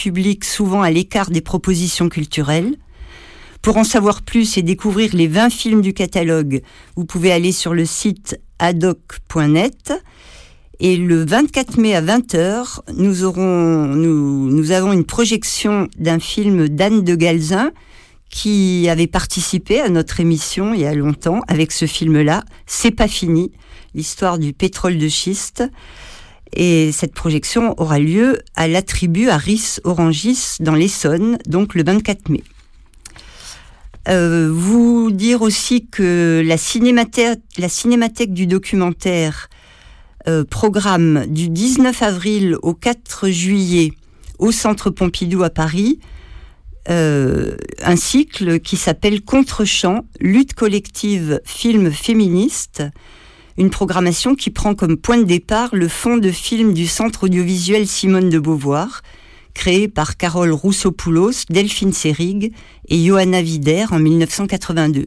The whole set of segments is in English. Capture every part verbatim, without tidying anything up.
public souvent à l'écart des propositions culturelles. Pour en savoir plus et découvrir les vingt films du catalogue, vous pouvez aller sur le site adoc point net. Et le vingt-quatre mai à vingt heures, nous, aurons, nous, nous avons une projection d'un film d'Anne de Galzin qui avait participé à notre émission il y a longtemps avec ce film-là, C'est pas fini, l'histoire du pétrole de schiste. Et cette projection aura lieu à la Tribu à Ris-Orangis dans l'Essonne, donc le vingt-quatre mai. Euh, vous dire aussi que la cinémathèque, la cinémathèque du documentaire euh, programme du dix-neuf avril au quatre juillet au Centre Pompidou à Paris euh, un cycle qui s'appelle Contre-champ, lutte collective, film féministe, une programmation qui prend comme point de départ le fonds de film du Centre audiovisuel Simone de Beauvoir, créé par Carole Roussopoulos, Delphine Seyrig et Johanna Wider en dix-neuf cent quatre-vingt-deux.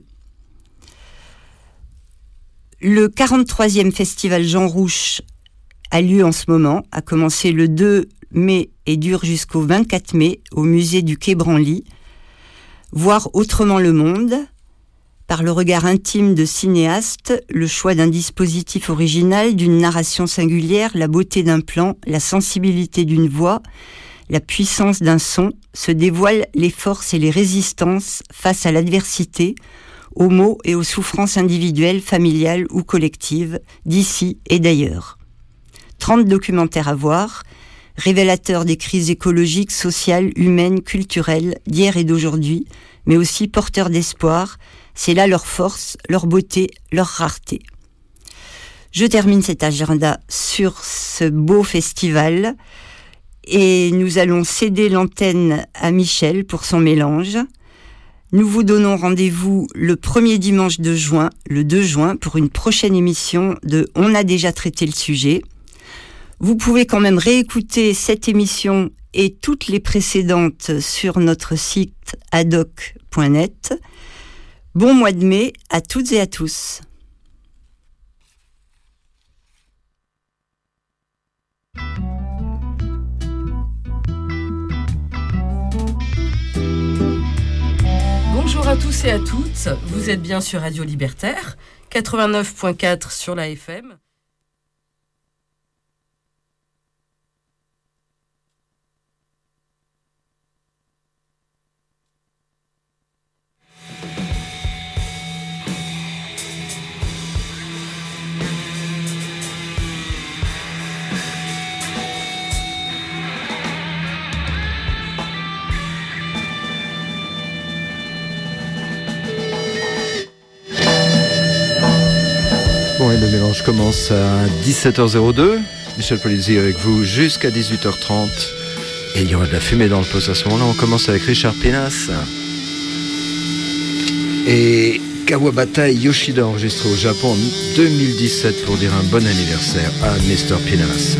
Le quarante-troisième festival Jean Rouch a lieu en ce moment, a commencé le deux mai et dure jusqu'au vingt-quatre mai au musée du Quai Branly. Voir autrement le monde, par le regard intime de cinéastes, le choix d'un dispositif original, d'une narration singulière, la beauté d'un plan, la sensibilité d'une voix, la puissance d'un son, se dévoilent les forces et les résistances face à l'adversité, aux maux et aux souffrances individuelles, familiales ou collectives, d'ici et d'ailleurs. trente documentaires à voir, révélateurs des crises écologiques, sociales, humaines, culturelles, d'hier et d'aujourd'hui, mais aussi porteurs d'espoir. C'est là leur force, leur beauté, leur rareté. Je termine cet agenda sur ce beau festival et nous allons céder l'antenne à Michel pour son mélange. Nous vous donnons rendez-vous le premier dimanche de juin, le deux juin, pour une prochaine émission de On a déjà traité le sujet. Vous pouvez quand même réécouter cette émission et toutes les précédentes sur notre site adoc point net. Bon mois de mai à toutes et à tous. Bonjour à tous et à toutes, vous êtes bien sur Radio Libertaire, quatre-vingt-neuf point quatre sur la F M. Bon, et le mélange commence à dix-sept heures zéro deux. Michel Polizzi avec vous jusqu'à dix-huit heures trente. Et il y aura de la fumée dans le poste à ce moment-là. On commence avec Richard Pinas. Et Kawabata Yoshida, enregistré au Japon en deux mille dix-sept pour dire un bon anniversaire à mister Pinas.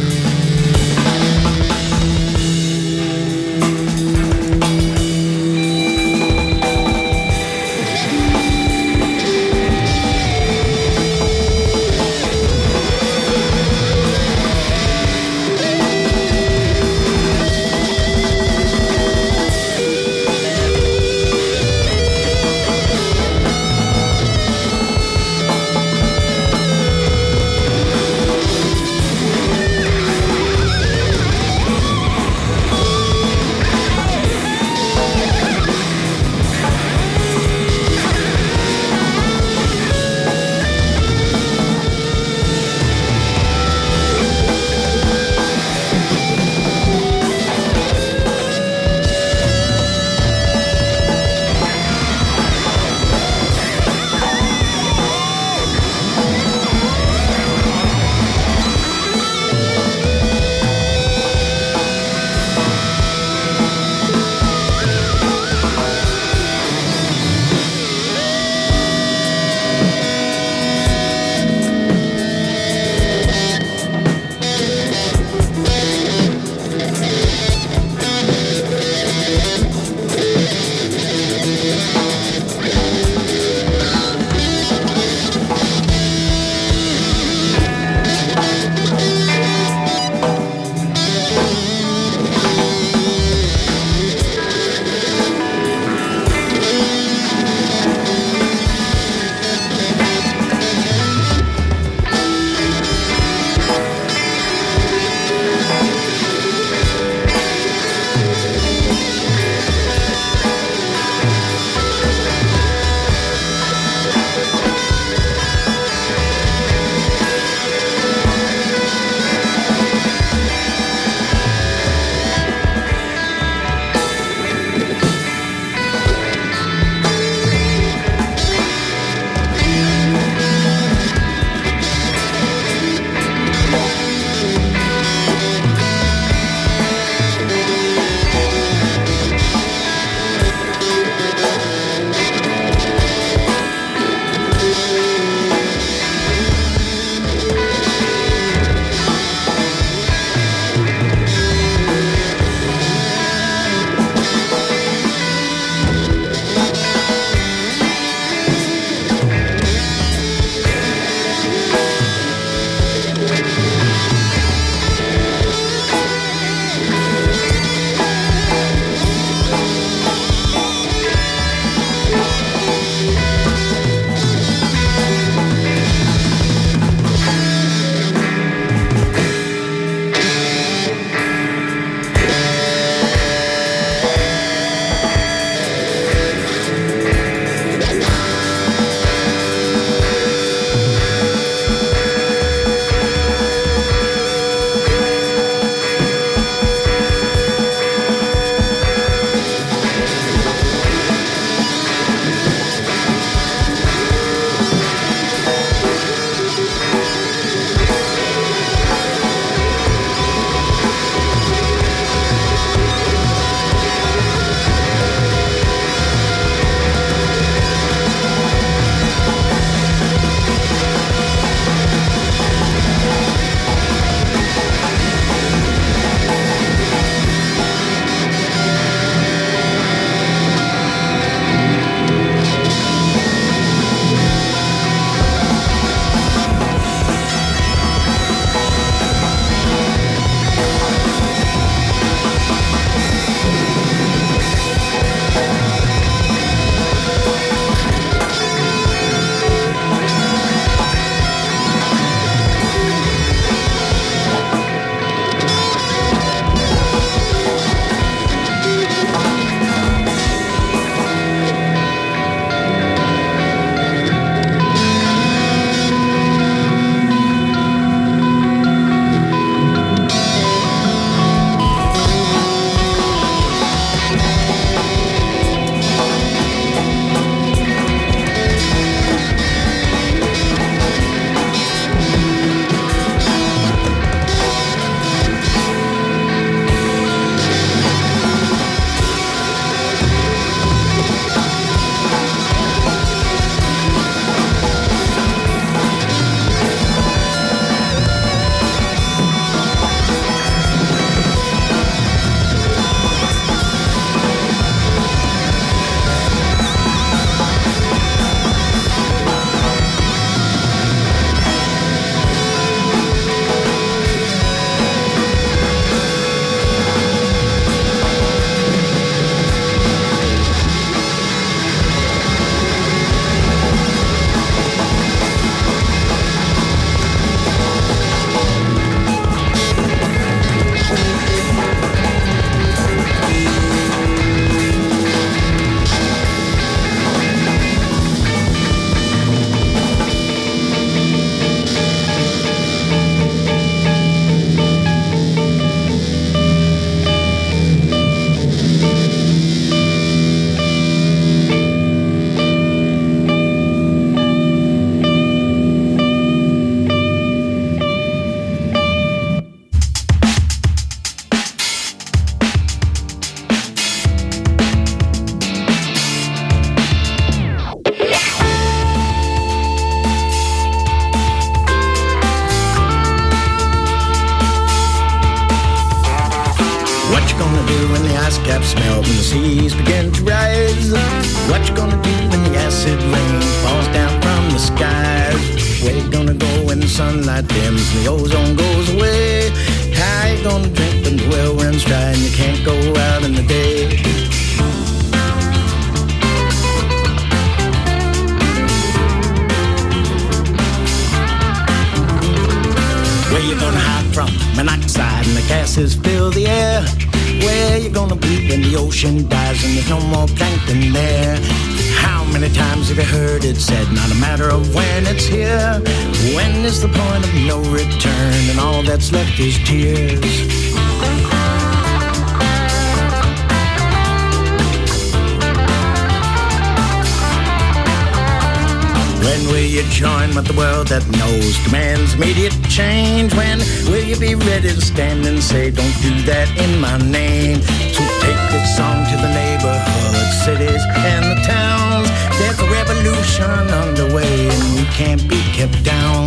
caps melt and the seas begin to rise. What you gonna do when the acid rain falls down from the skies? Where you gonna go when the sunlight dims and the ozone goes away? How you gonna drink when the well runs dry and you can't go out in the day? Where you gonna hide from monoxide and the gases fill the air? Where you gonna be when the ocean dies and there's no more plankton there? How many times have you heard it said, not a matter of when it's here? When is the point of no return and all that's left is tears? When will you join with the world that knows demands immediate change? When will you be ready to stand and say, don't do that in my name? So take this song to the neighborhoods, cities, and the towns. There's a revolution underway and we can't be kept down.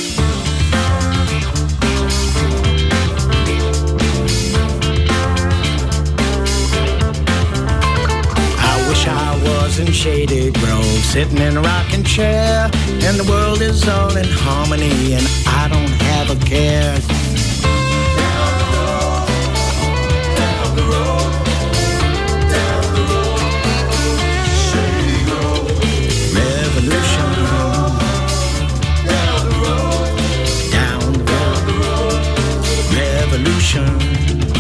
I was in Shady Grove, sitting in a rocking chair, and the world is all in harmony, and I don't have a care. Down the road, down the road, down the road, Shady Grove. Revolution. Down the road, down, down the road, revolution.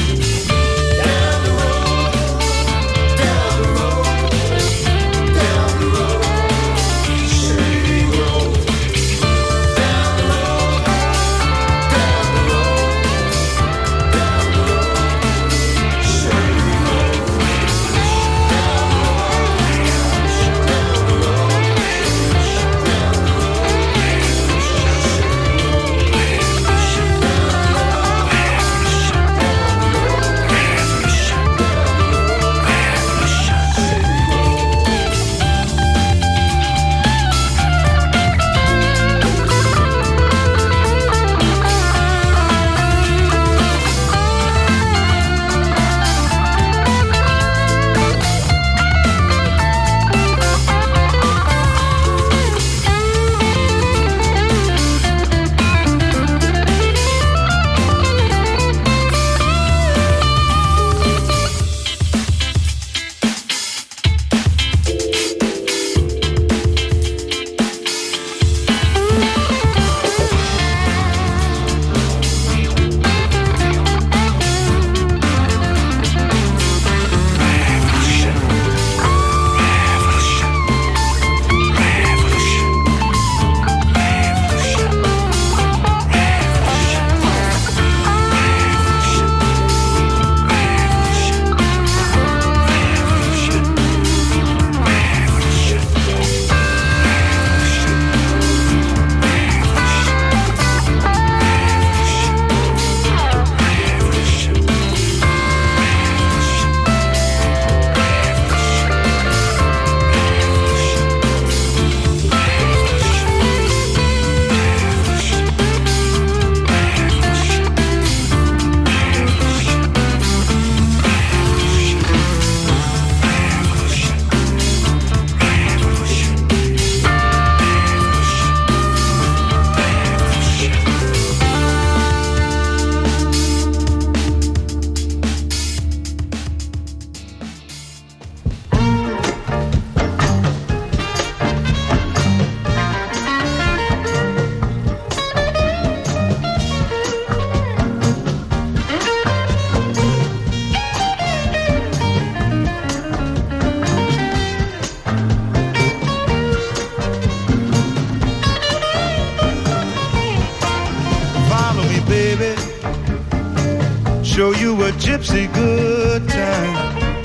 Show you a gypsy good time.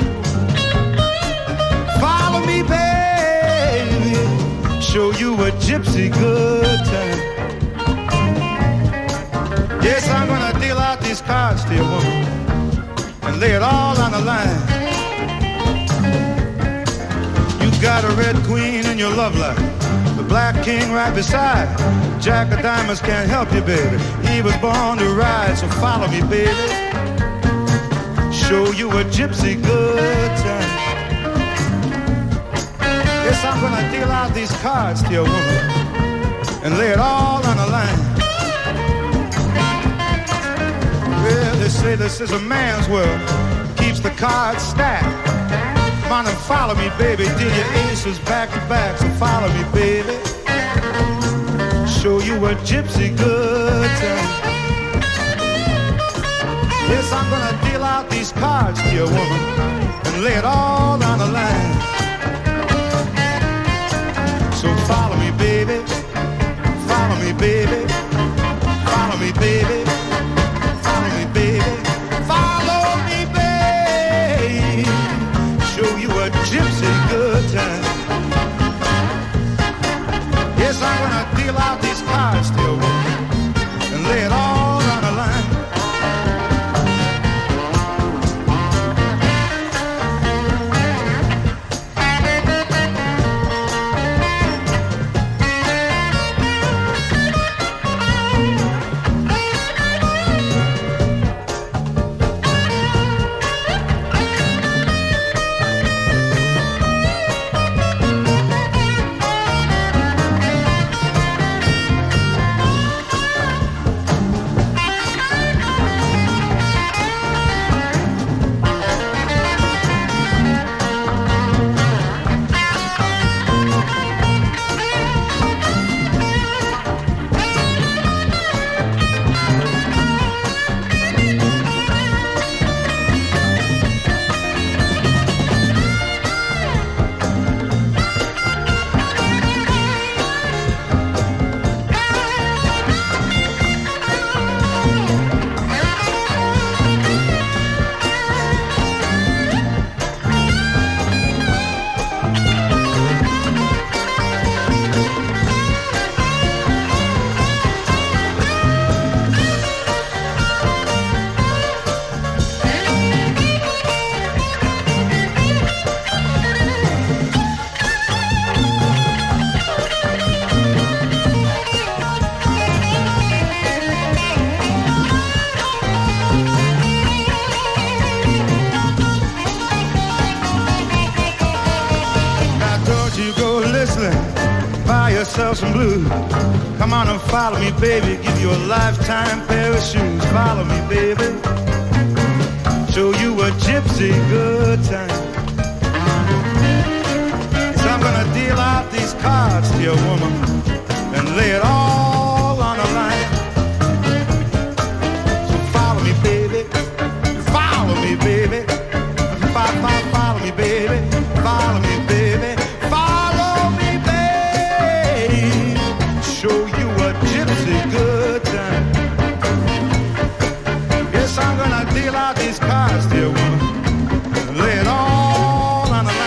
Follow me, baby. Show you a gypsy good time. Yes, I'm gonna deal out these cards to you, woman, and lay it all on the line. You got a red queen in your love life, the black king right beside. Jack of diamonds can't help you, baby. He was born to ride, so follow me, baby. show you a gypsy good time. Yes, I'm gonna deal out these cards to your woman and lay it all on the line. Well, they say this is a man's world, keeps the cards stacked. Come on and follow me, baby, deal your aces back to back. So follow me, baby, show you a gypsy good time. Yes, I'm gonna deal out these cards to your woman and lay it all on the line. So follow me, baby, follow me, baby, follow me, baby, follow me, baby, follow me, baby, show you a gypsy good time. Yes, I'm gonna deal out these cards to your woman and lay it all on the line. Some blue. Come on and follow me, baby. Give you a lifetime pair of shoes. Follow me, baby. Show you a gypsy good time. So I'm gonna deal out these cards to your woman and lay it all on the line. So follow me, baby. Follow me, baby. Follow, follow me, baby. Follow me, baby. Follow me, baby. Show you a gypsy good time. Yes, I'm gonna deal out these cards, dear woman, and lay it all on the line.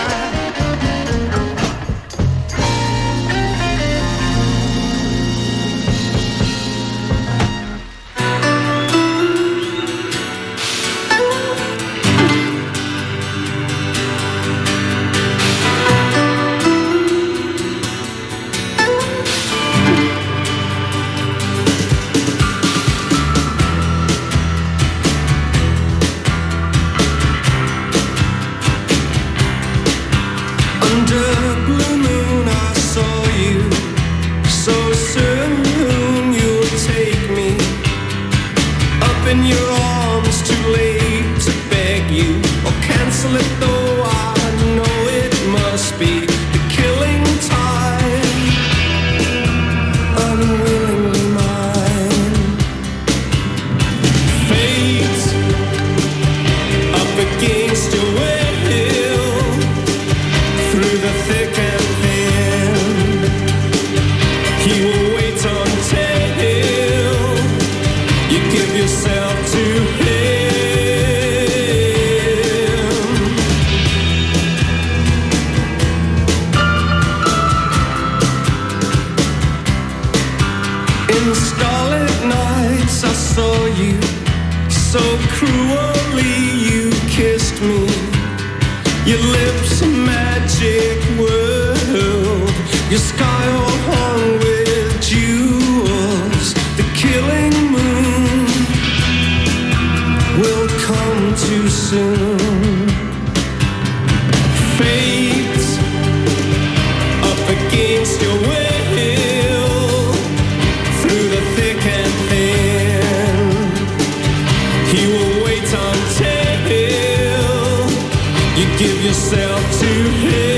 To soon. Fate up against your will, through the thick and thin. He will wait until you give yourself to him.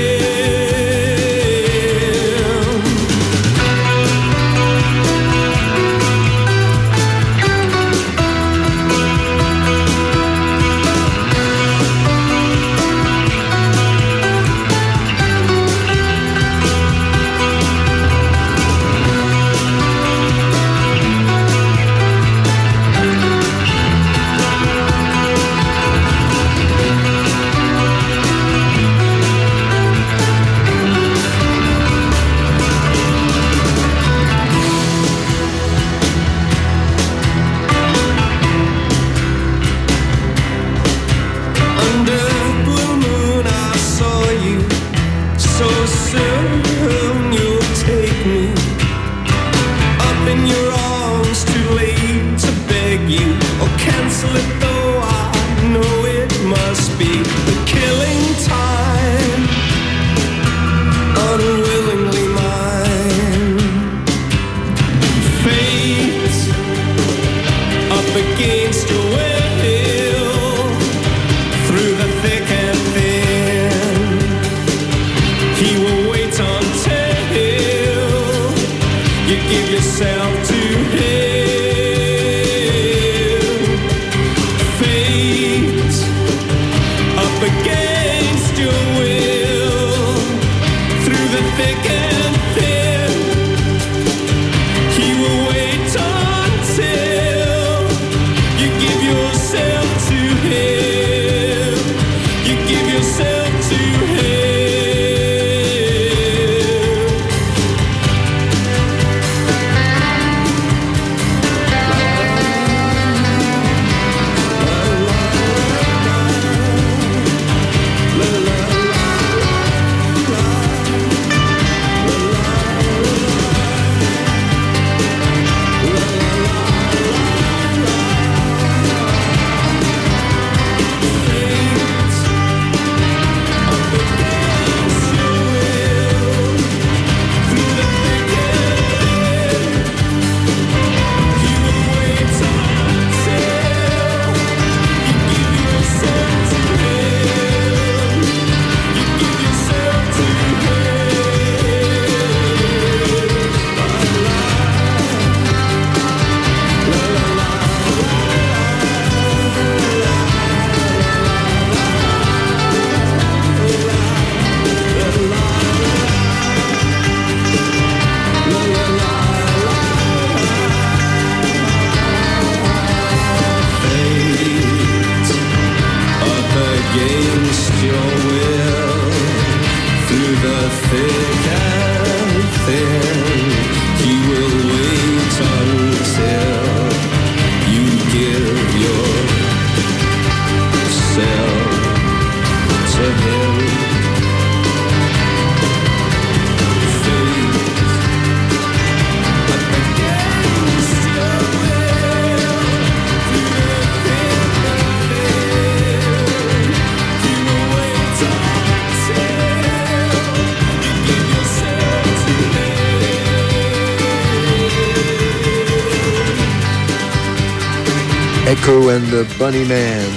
Echo and the Bunnymen.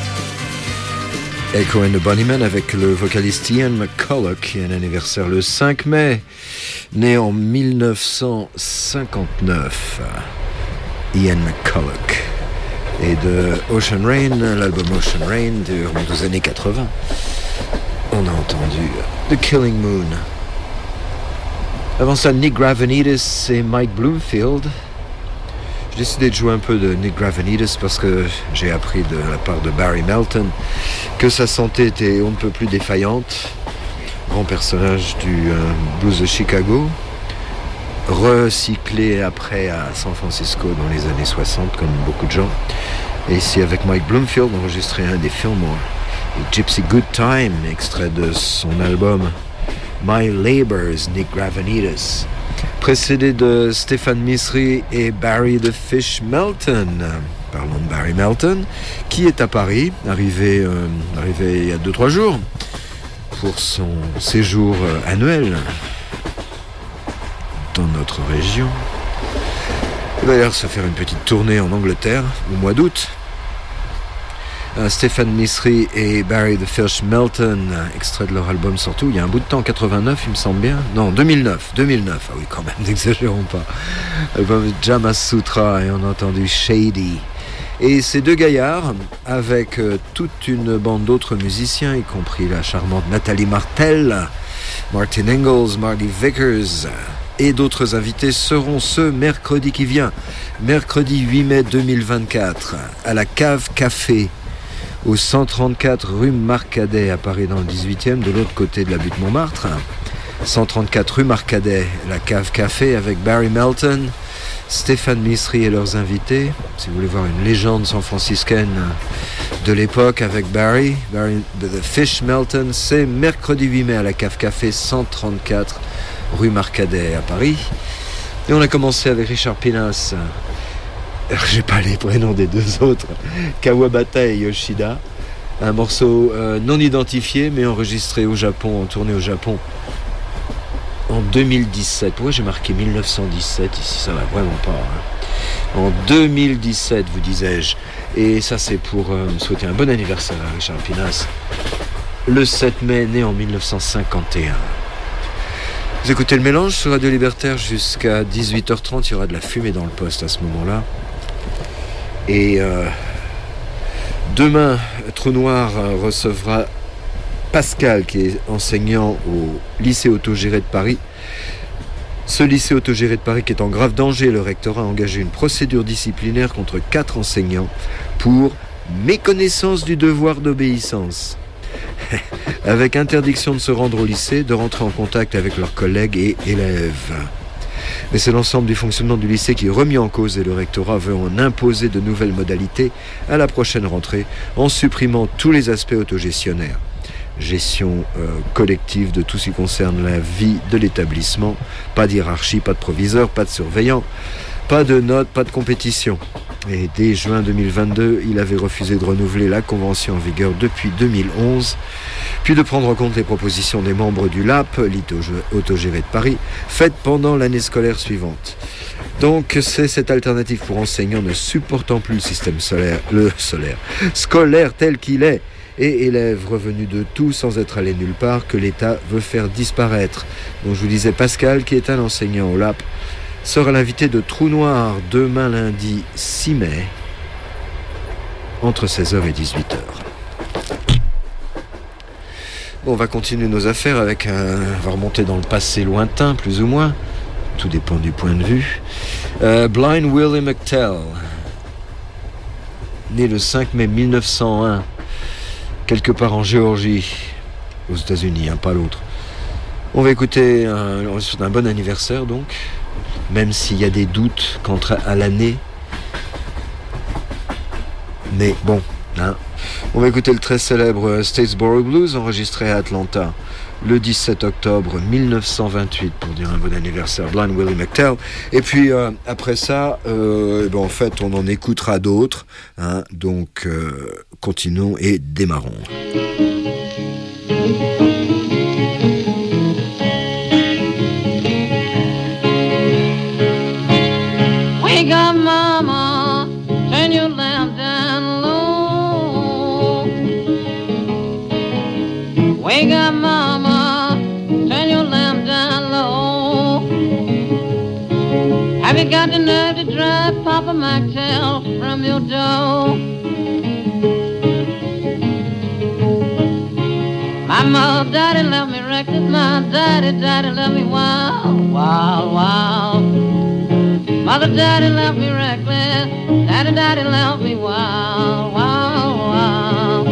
Echo and the Bunnymen avec le vocaliste Ian McCulloch, qui a un anniversaire le cinq mai, né en dix-neuf cent cinquante-neuf. Ian McCulloch. Et de Ocean Rain, l'album Ocean Rain de des années quatre-vingts. On a entendu The Killing Moon. Avant ça, Nick Gravenides et Mike Bloomfield. J'ai décidé de jouer un peu de Nick Gravenides parce que j'ai appris de la part de Barry Melton que sa santé était on ne peut plus défaillante. Grand personnage du euh, blues de Chicago, recyclé après à San Francisco dans les années soixante comme beaucoup de gens. Et ici avec Mike Bloomfield, enregistré un des Fillmore, Gypsy Good Time, extrait de son album My Labours, Nick Gravenides, précédé de Stéphane Misri et Barry the Fish Melton. Parlons de Barry Melton, qui est à Paris, arrivé, euh, arrivé il y a deux trois jours, pour son séjour euh, annuel dans notre région. Il va d'ailleurs se faire une petite tournée en Angleterre au mois d'août. Euh, Stéphane Misri et Barry the Fish Melton, extrait de leur album surtout, il y a un bout de temps, quatre-vingt-neuf il me semble bien, non deux mille neuf, deux mille neuf, ah oui quand même, n'exagérons pas, album Jama Sutra, et on a entendu Shady. Et ces deux gaillards, avec euh, toute une bande d'autres musiciens, y compris la charmante Nathalie Martel, Martin Ingalls, Marty Vickers et d'autres invités, seront ce mercredi qui vient, mercredi huit mai deux mille vingt-quatre, à la Cave Café, au cent trente-quatre rue Marcadet, à Paris dans le dix-huitième, de l'autre côté de la butte Montmartre. cent trente-quatre rue Marcadet, la Cave Café, avec Barry Melton, Stéphane Misri et leurs invités. Si vous voulez voir une légende san-franciscaine de l'époque avec Barry, Barry the Fish Melton, c'est mercredi huit mai à la Cave Café, cent trente-quatre rue Marcadet à Paris. Et on a commencé avec Richard Pinas. J'ai pas les prénoms des deux autres, Kawabata et Yoshida, un morceau euh, non identifié mais enregistré au Japon, en tournée au Japon en deux mille dix-sept. Pourquoi j'ai marqué mille neuf cent dix-sept ici, ça va vraiment pas, hein. En deux mille dix-sept, vous disais-je, et ça c'est pour euh, souhaiter un bon anniversaire à Richard Pinas, le sept mai, né en mille neuf cent cinquante et un. Vous écoutez le mélange sur Radio Libertaire jusqu'à dix-huit heures trente, il y aura de la fumée dans le poste à ce moment-là. Et euh, demain, Trou Noir recevra Pascal, qui est enseignant au lycée autogéré de Paris. Ce lycée autogéré de Paris qui est en grave danger, le rectorat a engagé une procédure disciplinaire contre quatre enseignants pour méconnaissance du devoir d'obéissance. Avec interdiction de se rendre au lycée, de rentrer en contact avec leurs collègues et élèves. Mais c'est l'ensemble du fonctionnement du lycée qui est remis en cause et le rectorat veut en imposer de nouvelles modalités à la prochaine rentrée en supprimant tous les aspects autogestionnaires. Gestion euh, collective de tout ce qui concerne la vie de l'établissement, pas de hiérarchie, pas de proviseur, pas de surveillant, pas de notes, pas de compétition. Et dès juin deux mille vingt-deux, il avait refusé de renouveler la convention en vigueur depuis deux mille onze, puis de prendre en compte les propositions des membres du L A P, l'I T autogéré de Paris, faites pendant l'année scolaire suivante. Donc c'est cette alternative pour enseignants ne supportant plus le système solaire, le solaire, scolaire tel qu'il est, et élèves revenus de tout sans être allés nulle part, que l'État veut faire disparaître. Donc je vous disais, Pascal, qui est un enseignant au L A P, sera l'invité de Trou Noir demain lundi six mai entre seize heures et dix-huit heures. Bon, on va continuer nos affaires avec un... On va remonter dans le passé lointain, plus ou moins. Tout dépend du point de vue. Euh, Blind Willie McTell, né le cinq mai mille neuf cent un, quelque part en Géorgie, aux États-Unis, hein, pas l'autre. On va écouter un, un bon anniversaire donc, même s'il y a des doutes quant à l'année. Mais bon, hein. On va écouter le très célèbre Statesboro Blues, enregistré à Atlanta le dix-sept octobre mille neuf cent vingt-huit, pour dire un bon anniversaire, Blind Willie McTell. Et puis euh, après ça, euh, ben, en fait, on en écoutera d'autres. Hein, donc, euh, continuons et démarrons. Wake up, mama, turn your lamp down low. Wake up, mama, turn your lamp down low. Have you got the nerve to drive Papa McTell from your door? My mom, daddy left me reckless, my daddy, daddy left me wild, wild, wild. Mother, daddy left me reckless, daddy, daddy left me wild, wild, wild.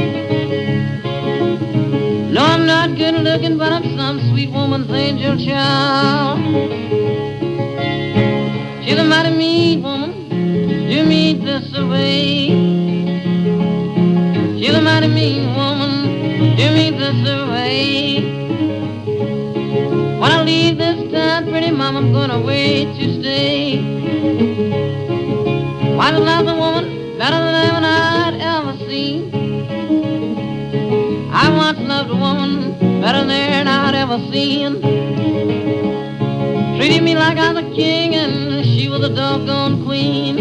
No, I'm not good looking, but I'm some sweet woman's angel child. She's a mighty mean woman, do me this away. She's a mighty mean woman, do me this away. When I leave this town, pretty mama, I'm gonna wait to stay. Why does love a woman better than anyone I'd ever seen. I once loved a woman better than I'd ever seen. Treated me like I was a king and she was a doggone queen.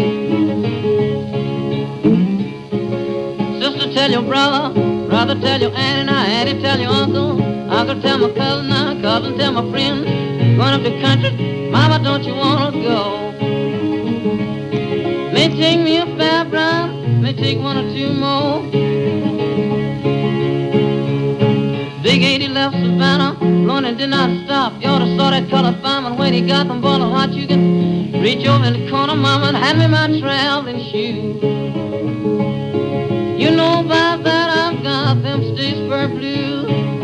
Sister, tell your brother, brother, tell your auntie, now auntie, tell your uncle, uncle, tell my cousin, now cousin, tell my friend. Going up the country, mama, don't you wanna go? May take me a fair ride, may take one or two more. Big eighty left Savannah, blowing and did not stop. You ought to saw that colored fireman when he got them ball of hot. You can reach over in the corner, mama, and hand me my traveling shoes. You know about that, I've got them Statesboro blues.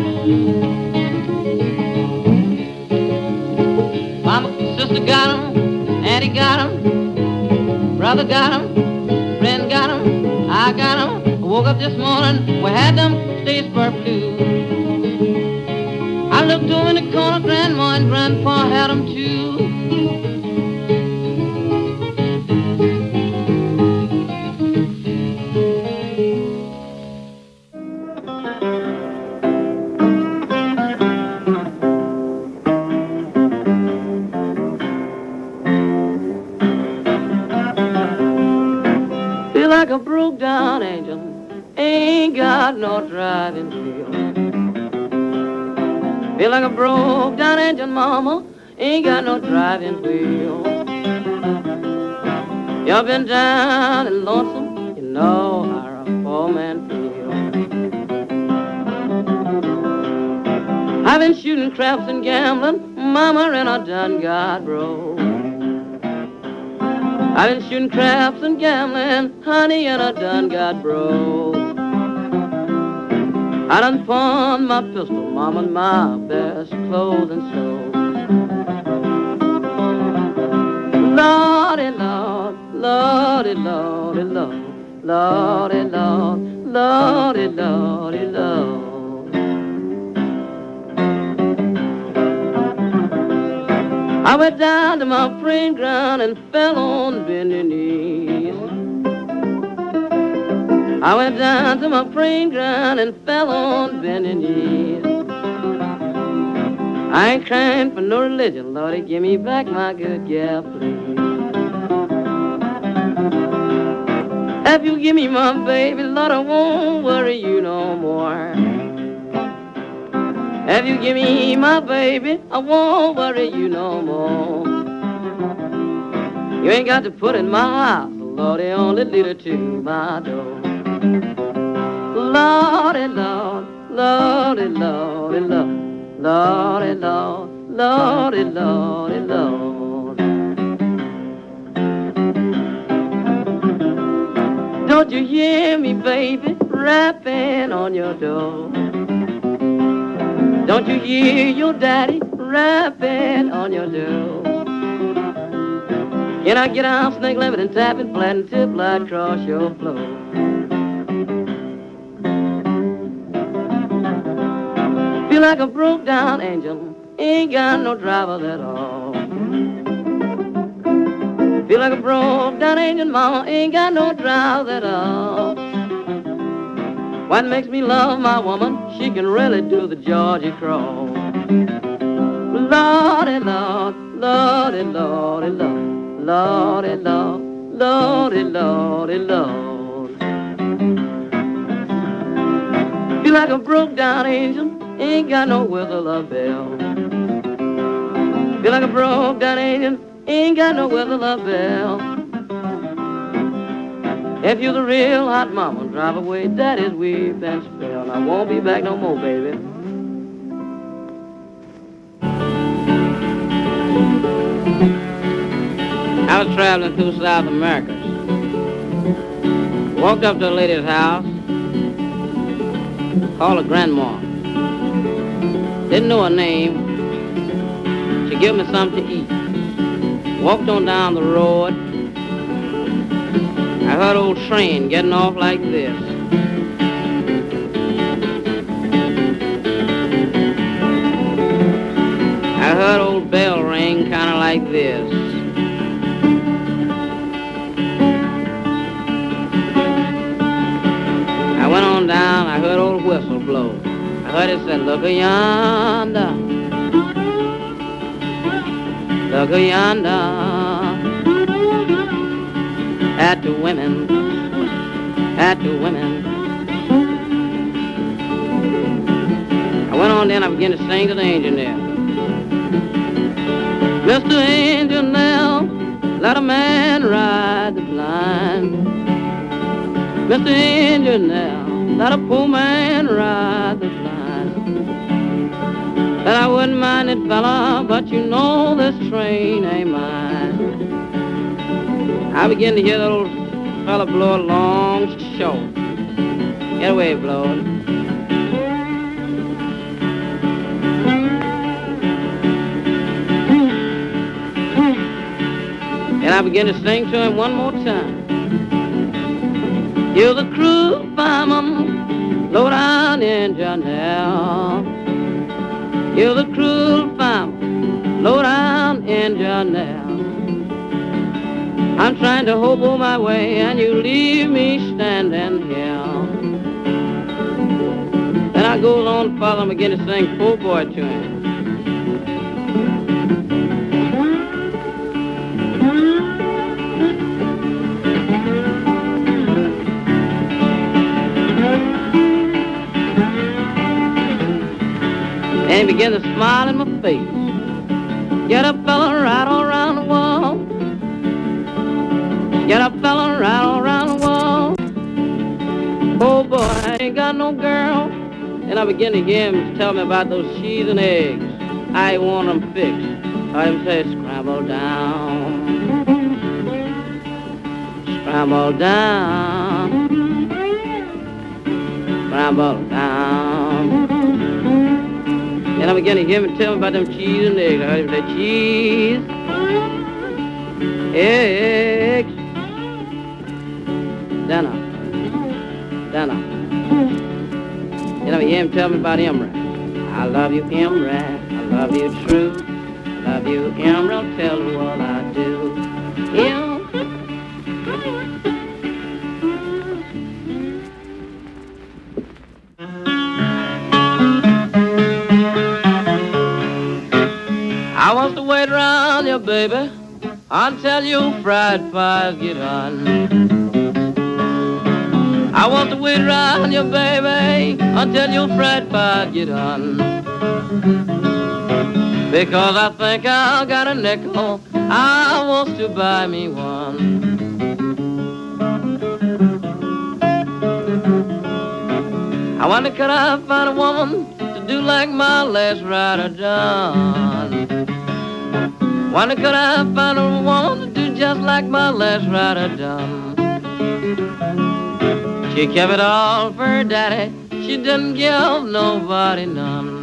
Mama, sister got 'em, auntie got 'em, brother got 'em, friend got 'em, I got 'em. I woke up this morning, we had them Statesboro blues. I looked over in the corner, grandma and grandpa had 'em too. Feel like a broke down angel, ain't got no driving wheel. Feel like a broke down engine, mama, ain't got no driving wheel. You've been down and lonesome, you know how a poor man feels. I've been shooting craps and gambling, mama, and I done got broke. I've been shooting craps and gambling, honey, and I done got broke. I done pawned my pistol, mama, and my best clothes and so. Lordy, Lord, Lordy, Lordy, Lord, Lordy, Lord, Lordy, Lordy, Lord. I went down to my praying ground and fell on bending knees. I went down to my praying ground and fell on bending knees. I ain't crying for no religion, Lordy, give me back my good gal, please. If you give me my baby, Lord, I won't worry you no more. If you give me my baby, I won't worry you no more. You ain't got to put in my house, Lordy, only lead her to my door. Lordy, Lord, Lordy, Lordy, Lord, Lordy, Lord, Lordy, Lordy, Lord. Don't you hear me, baby, rapping on your door? Don't you hear your daddy rapping on your door? Can I get out, snake living and tapping, flat and tip light across your floor? Feel like a broke down angel, ain't got no driver at all. Feel like a broke down angel, mama, ain't got no driver at all. What makes me love my woman, she can really do the Georgia crawl. Lordy, Lord, Lordy, Lordy, Lord, Lordy, Lord, Lordy, Lordy, Lord. Feel like a broke down angel, ain't got no whistle or bell. Feel like a broke down angel, ain't got no whistle or bell. If you're the real hot mama, drive away daddy's weep and spell. I won't be back no more, baby. I was traveling through South America. Walked up to a lady's house, called her grandma. Didn't know her name. She gave me something to eat. Walked on down the road. I heard old train getting off like this. I heard old bell ring kind of like this. said, look yonder, look yonder, at the women, at the women. I went on then, I began to sing to the angel now. Mister Angel now, let a man ride the blind. Mister Angel now, let a poor man ride the blind. That I wouldn't mind it, fella, but you know this train ain't mine. I began to hear that old fella blow a long short. Get away, blow it. And I began to sing to him one more time. You're the cruel fireman, low down in Janelle. You're the cruel fireman, low down in Janelle. I'm trying to hobo my way and you leave me standing here. Then I goes on further and begin to sing poor boy to him. And he began to smile in my face. Get a fella right all around the wall. Get a fella right all around the wall. Oh boy, I ain't got no girl. And I began to hear him tell me about those cheese and eggs. I want them fixed. I heard him say, scramble down. Scramble down. Scramble down. And I began to hear him tell me about them cheese and eggs. I heard him say, cheese, eggs, dinner, dinner. And I hear him tell me about Emerald. I love you, Emerald. I love you true. I love you, Emerald. Tell me what I do. Emerald. I want to wait around you, baby, until you fried pies get on. I want to wait around you, baby, until you fried pies get on. Because I think I got a nickel, I want to buy me one. I wonder could I find a woman to do like my last rider done. Wonder could I find a woman to do just like my last rider done. She kept it all for her daddy, she didn't give nobody none.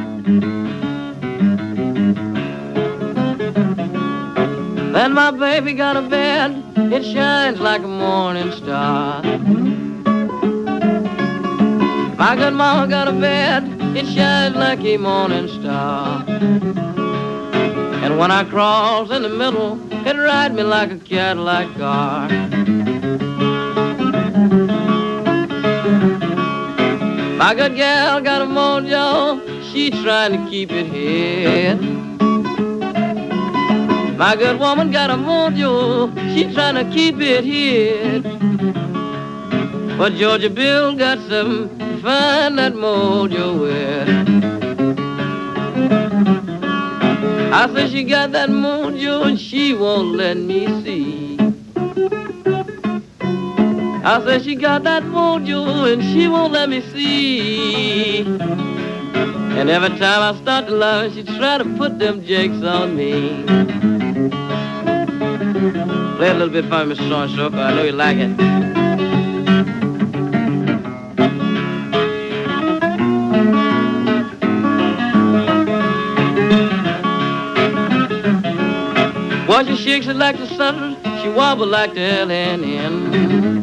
Then my baby got a bed, it shines like a morning star. My good mama got a bed, it shines like a morning star. And when I cross in the middle, it ride me like a Cadillac car. My good gal got a mojo, she trying to keep it hid. My good woman got a mojo, she trying to keep it hid. But Georgia Bill got something to find that mojo with. I said she got that mojo and she won't let me see. I said she got that mojo and she won't let me see. And every time I start to love her, she try to put them jakes on me. Play a little bit for me, Mister So-and-so, 'cause I know you like it. Well, she shakes it like the sun, she wobble like the L N N.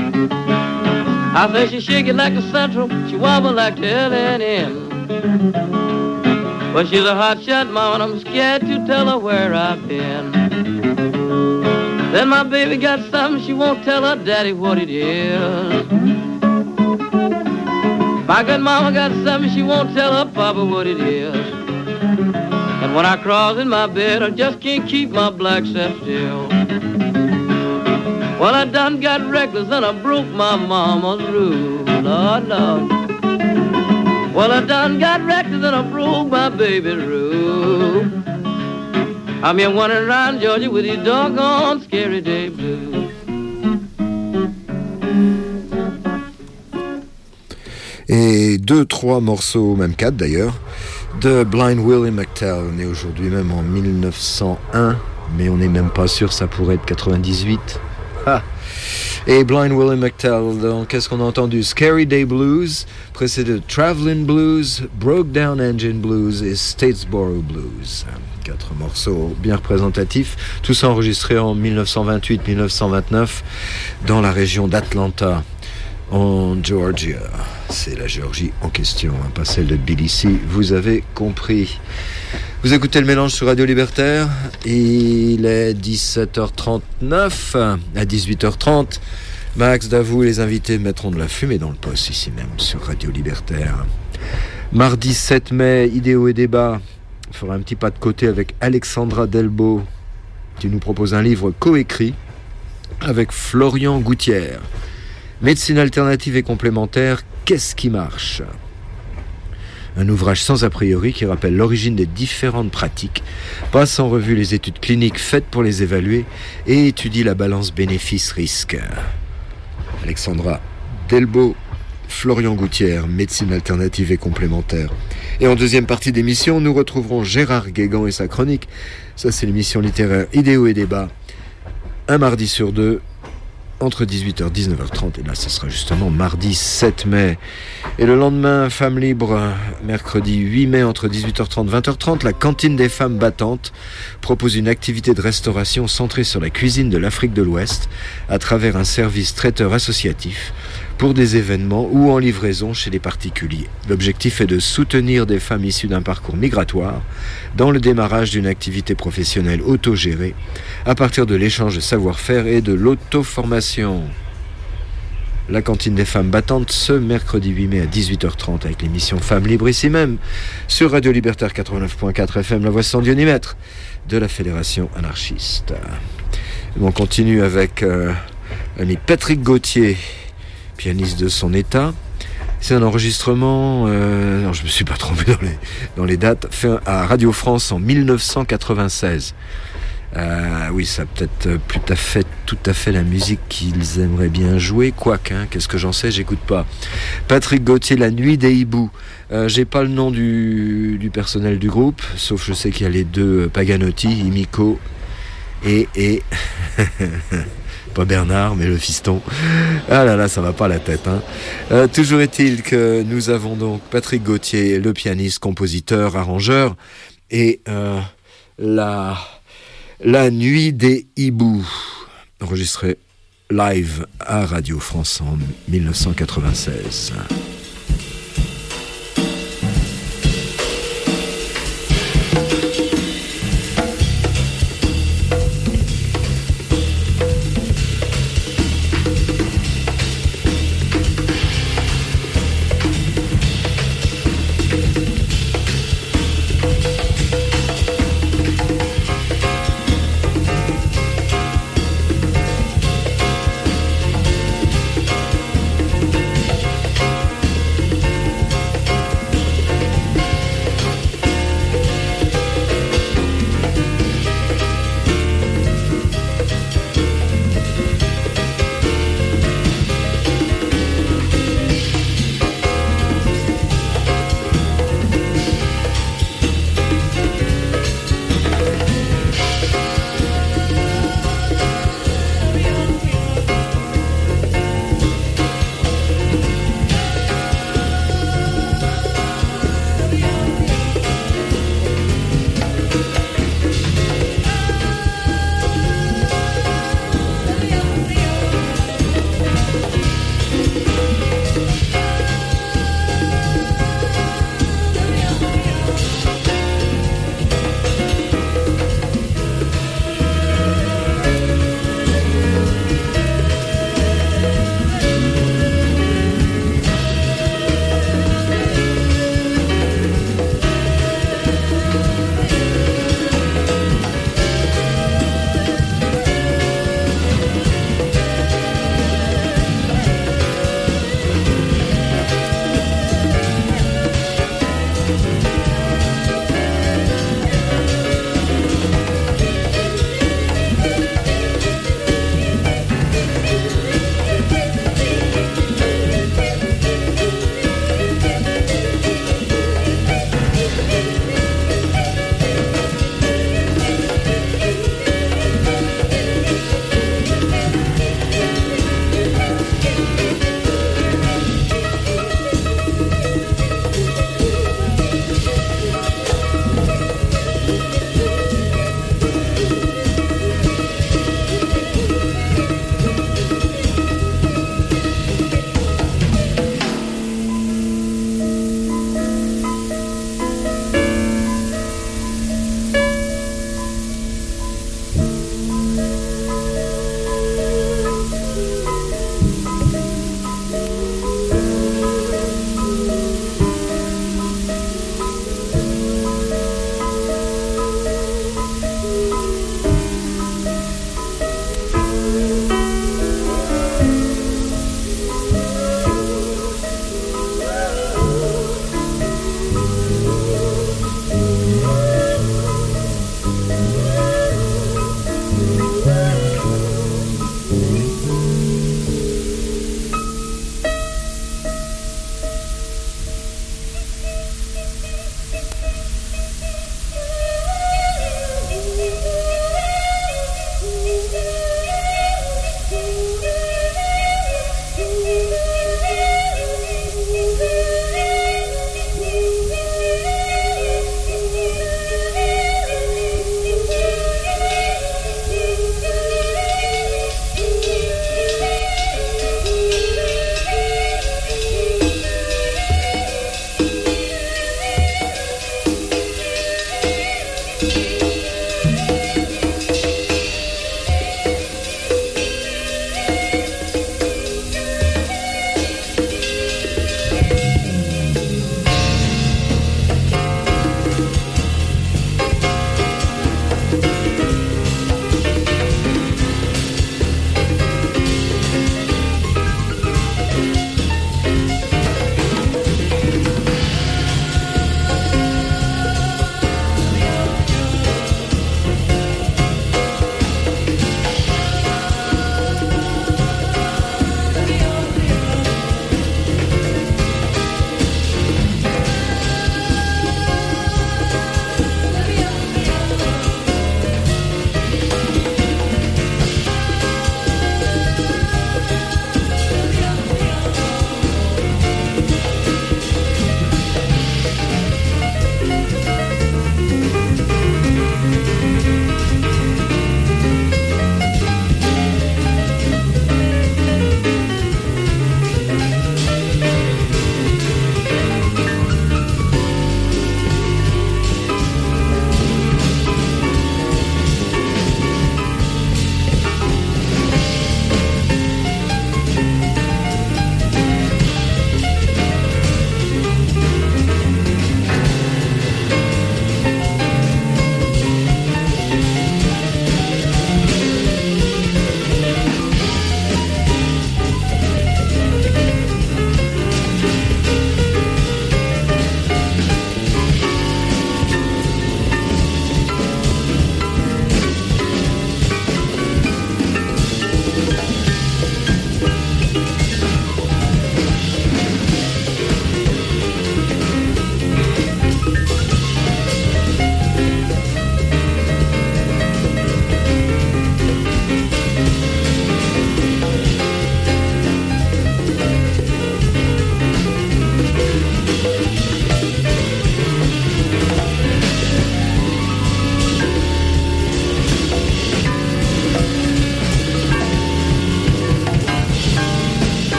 I say she shake it like the Central, she wobble like the L N N. But she's a hot shot mama and I'm scared to tell her where I've been. Then my baby got something, she won't tell her daddy what it is. My good mama got something she won't tell her papa what it is. And when I cross in my bed, I just can't keep my black self still. Well, I done got reckless and I broke my mama's rule, Lord, Lord. Well, I done got reckless and I broke my baby's rule. I'm here wandering around Georgia with these doggone scary day blues. Et deux, trois morceaux, même quatre d'ailleurs, de Blind Willie McTell, né aujourd'hui même en mille neuf cent un, mais on n'est même pas sûr, ça pourrait être quatre-vingt-dix-huit. Ah. Et Blind Willie McTell, donc qu'est-ce qu'on a entendu? Scary Day Blues, précédé de Traveling Blues, Broke Down Engine Blues et Statesboro Blues. Quatre morceaux bien représentatifs, tous enregistrés en mille neuf cent vingt-huit mille neuf cent vingt-neuf dans la région d'Atlanta, en Georgia. C'est la Géorgie en question, hein, pas celle de Tbilissi, vous avez compris. Vous écoutez le mélange sur Radio Libertaire, il est dix-sept heures trente-neuf, à dix-huit heures trente, Max Davou et les invités mettront de la fumée dans le poste ici même sur Radio Libertaire. Mardi sept mai, Idéo et Débat fera un petit pas de côté avec Alexandra Delbo, qui nous propose un livre coécrit avec Florian Gouttière. Médecine alternative et complémentaire, qu'est-ce qui marche ? Un ouvrage sans a priori qui rappelle l'origine des différentes pratiques, passe en revue les études cliniques faites pour les évaluer et étudie la balance bénéfice-risque. Alexandra Delbo, Florian Gouttière, médecine alternative et complémentaire. Et en deuxième partie d'émission, nous retrouverons Gérard Guégan et sa chronique. Ça, c'est l'émission littéraire Idéo et Débat, un mardi sur deux, entre dix-huit heures et dix-neuf heures trente, et là ce sera justement mardi sept mai. Et le lendemain, Femmes Libres, mercredi huit mai, entre dix-huit heures trente et vingt heures trente, la cantine des femmes battantes propose une activité de restauration centrée sur la cuisine de l'Afrique de l'Ouest à travers un service traiteur associatif pour des événements ou en livraison chez les particuliers. L'objectif est de soutenir des femmes issues d'un parcours migratoire dans le démarrage d'une activité professionnelle autogérée à partir de l'échange de savoir-faire et de l'auto-formation. La cantine des femmes battantes ce mercredi huit mai à dix-huit heures trente avec l'émission Femmes Libres ici même sur Radio Libertaire quatre-vingt-neuf point quatre F M, la voix sans dionymètre de la Fédération anarchiste. Et on continue avec euh, l'ami Patrick Gauthier, pianiste de son état. C'est un enregistrement, euh, non, je me suis pas trompé dans les, dans les dates, fait à Radio France en mille neuf cent quatre-vingt-seize. Euh, oui, ça peut-être plus tout à fait, tout à fait la musique qu'ils aimeraient bien jouer, quoique, hein, qu'est-ce que j'en sais, j'écoute pas. Patrick Gauthier, La Nuit des Hiboux. Euh, j'ai pas le nom du, du personnel du groupe, sauf je sais qu'il y a les deux Paganotti, Imiko et... et pas Bernard, mais le fiston. Ah là là, ça va pas à la tête. Hein. Euh, toujours est-il que nous avons donc Patrick Gauthier, le pianiste, compositeur, arrangeur, et euh, la, la Nuit des Hiboux, enregistré live à Radio France en mille neuf cent quatre-vingt-seize.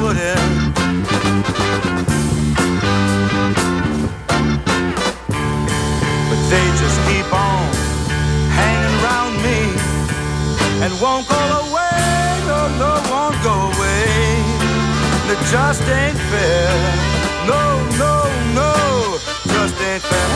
wouldn't. But they just keep on hanging around me and won't go away, no, no, won't go away. It just ain't fair, no, no, no, just ain't fair.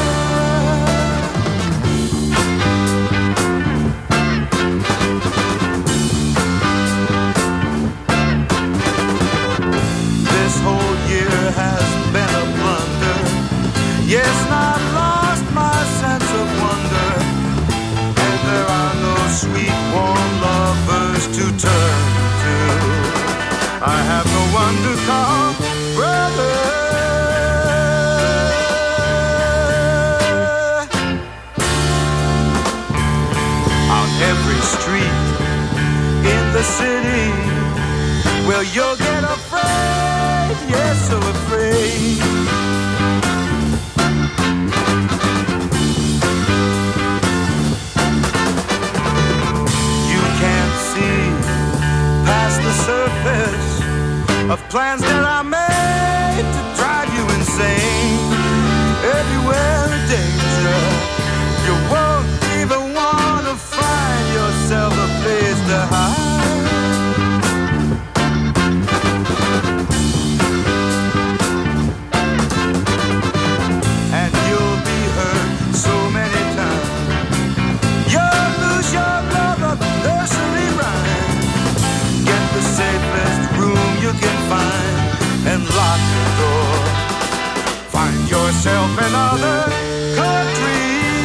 This whole year has been a blunder. Yes, I've lost my sense of wonder, and there are no sweet, warm lovers to turn to. I have no one to call brother. On every street in the city, well, you'll get afraid, yes, so afraid. You can't see past the surface of plans that are made to drive you insane. Everywhere danger, you won't even want to find yourself a place to hide. And you'll be hurt so many times. You'll lose your love of nursery rhyme. Get the safest room you can find and lock the door. Find yourself another country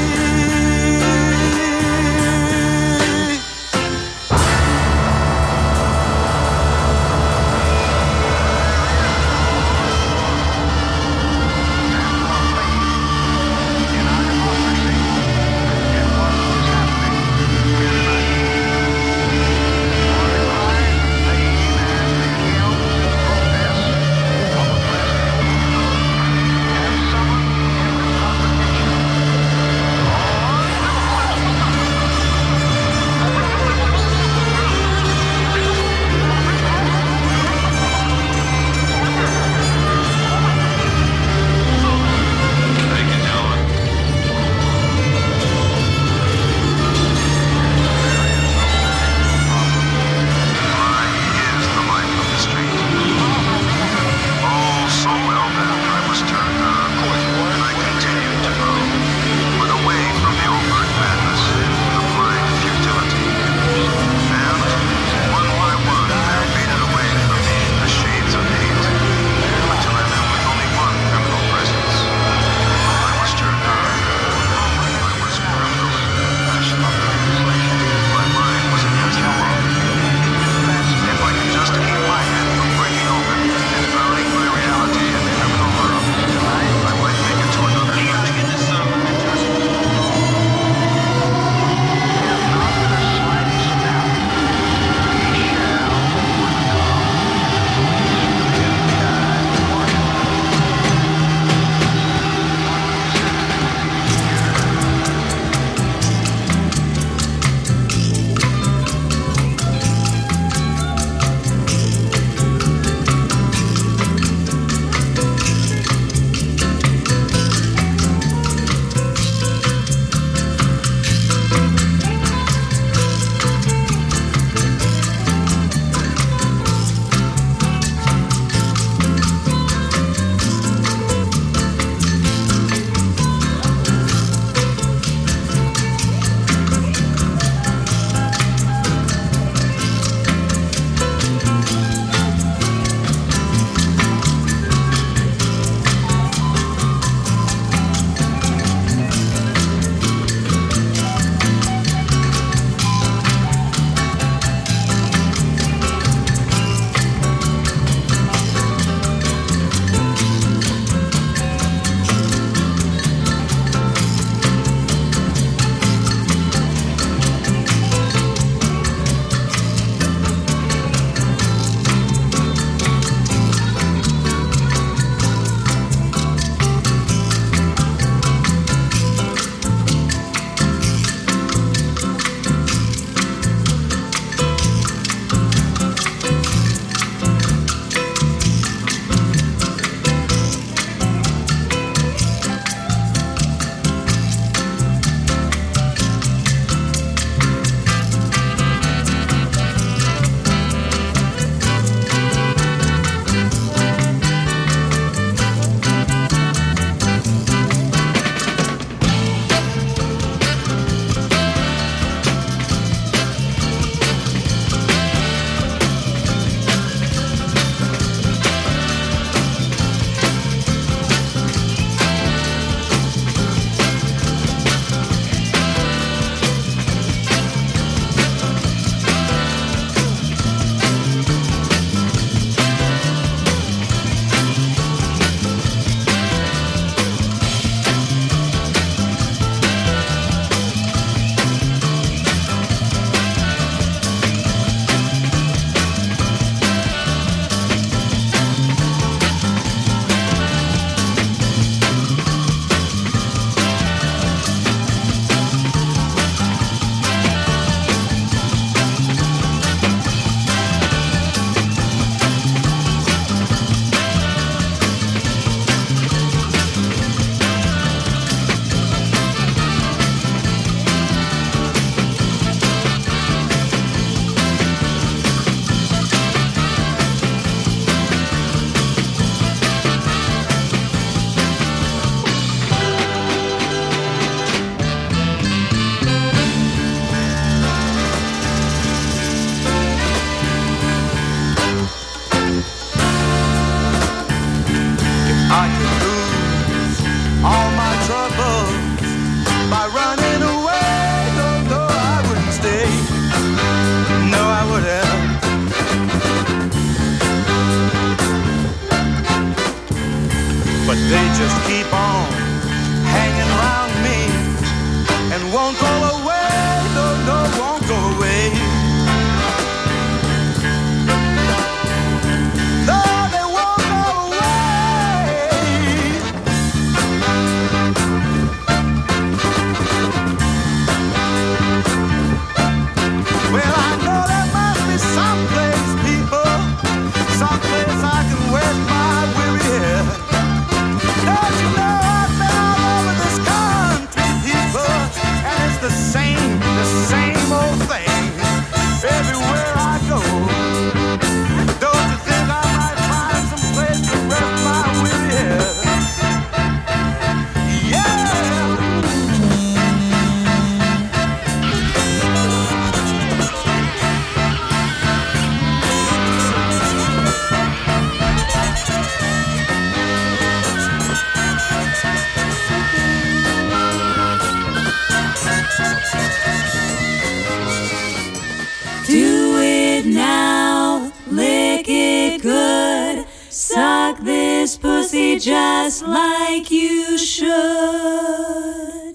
me just like you should.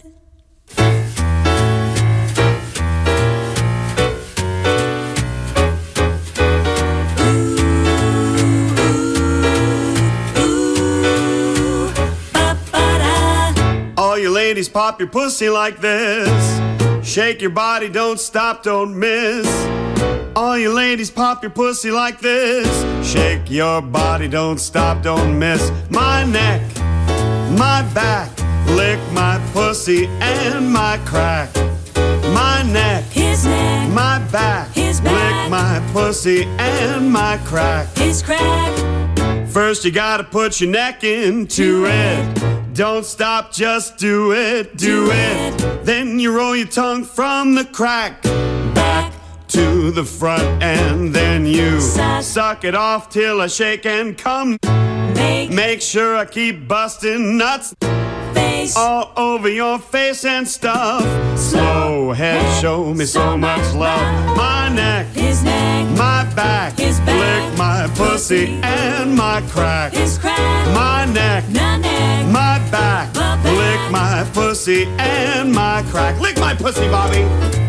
All you ladies, pop your pussy like this. Shake your body, don't stop, don't miss. All you ladies, pop your pussy like this. Shake your body, don't stop, don't miss. My neck, my back, lick my pussy and my crack. My neck, his neck, my back, his back, lick my pussy and my crack. His crack. First you gotta put your neck into it. Don't stop, just do it, do, do it. it. Then you roll your tongue from the crack back to the front, and then you suck, suck it off till I shake and come. Make, Make sure I keep busting nuts face all over your face and stuff. Slow head, show me so much love. My neck, his neck, my back, his back, lick my pussy and my crack. His crack, my neck, my neck, my back, back, lick my pussy and my crack. Lick my pussy, Bobby.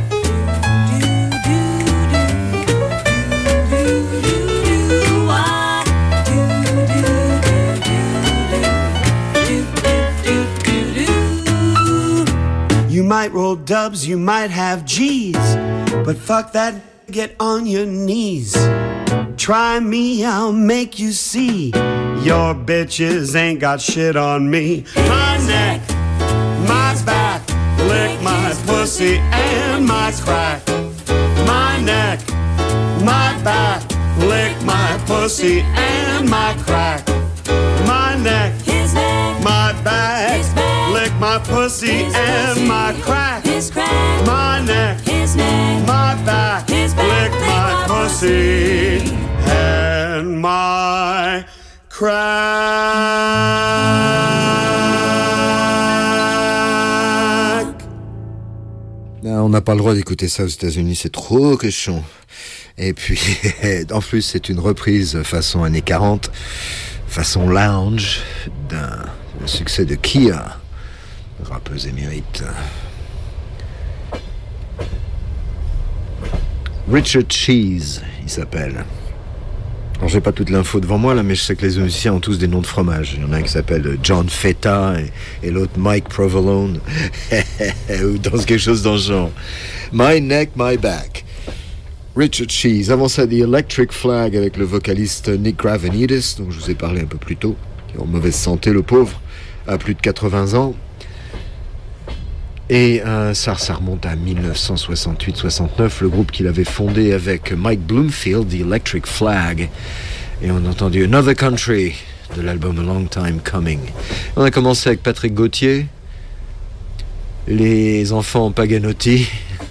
You might roll dubs, you might have G's, but fuck that, get on your knees. Try me, I'll make you see. Your bitches ain't got shit on me. My neck, my back, lick my pussy and my crack. My neck, my back, lick my pussy and my crack. My neck, his neck, my back, his back, lick my pussy his and pussy, my crack. His crack, my neck, his neck, my back, his back, lick my pussy and my crack. Non, on n'a pas le droit d'écouter ça aux États-Unis, c'est trop cochon. Et puis, en plus, c'est une reprise façon années quarante, façon lounge, d'un succès de Kia, rappeuse émérite. Richard Cheese, il s'appelle. Alors, j'ai pas toute l'info devant moi, là, mais je sais que les musiciens ont tous des noms de fromage. Il y en a un qui s'appelle John Feta et, et l'autre Mike Provolone, ou dans quelque chose dans ce genre. My Neck, My Back. Richard Cheese. Avant ça, The Electric Flag avec le vocaliste Nick Gravenides, dont je vous ai parlé un peu plus tôt, qui est en mauvaise santé, le pauvre, à plus de quatre-vingts ans. Et euh, ça, ça remonte à dix-neuf cent soixante-huit soixante-neuf, le groupe qu'il avait fondé avec Mike Bloomfield, The Electric Flag. Et on a entendu Another Country de l'album A Long Time Coming. On a commencé avec Patrick Gauthier, Les Enfants Paganotti,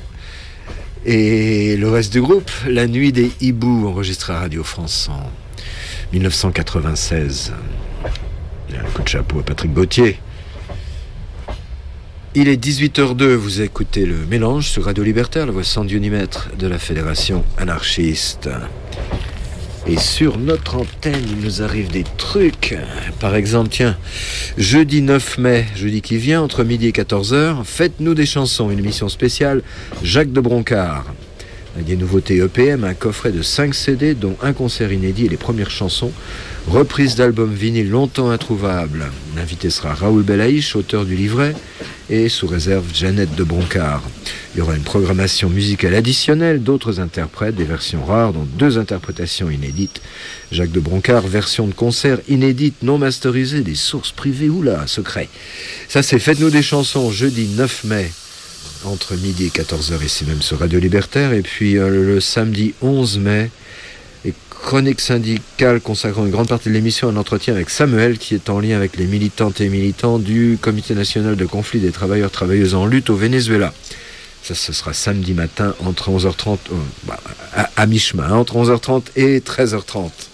et le reste du groupe, La Nuit des Hiboux, enregistré à Radio France en dix-neuf cent quatre-vingt-seize. Un coup de chapeau à Patrick Gauthier. Il est dix-huit heures deux, vous écoutez le Mélange sur Radio Libertaire, la voix sans dionymètre de la Fédération anarchiste. Et sur notre antenne, il nous arrive des trucs. Par exemple, tiens, jeudi neuf mai, jeudi qui vient, entre midi et quatorze heures, Faites-nous des chansons, une émission spéciale Jacques de Broncard. Avec des nouveautés E P M, un coffret de cinq C D, dont un concert inédit et les premières chansons, reprise d'albums vinyles longtemps introuvables. L'invité sera Raoul Belaïch, auteur du livret, et sous réserve Jeannette de Broncard. Il y aura une programmation musicale additionnelle, d'autres interprètes, des versions rares, dont deux interprétations inédites. Jacques de Broncard, version de concert inédite, non masterisée, des sources privées, oula, secret. Ça c'est Faites-nous des chansons, jeudi neuf mai, entre midi et quatorze heures, ici même sur Radio Libertaire. Et puis euh, le samedi onze mai, et chronique syndicale consacrant une grande partie de l'émission à un entretien avec Samuel, qui est en lien avec les militantes et militants du Comité national de conflit des travailleurs travailleuses en lutte au Venezuela. Ça, ce sera samedi matin entre onze heures trente, euh, bah, à, à mi-chemin, entre onze heures trente et treize heures trente.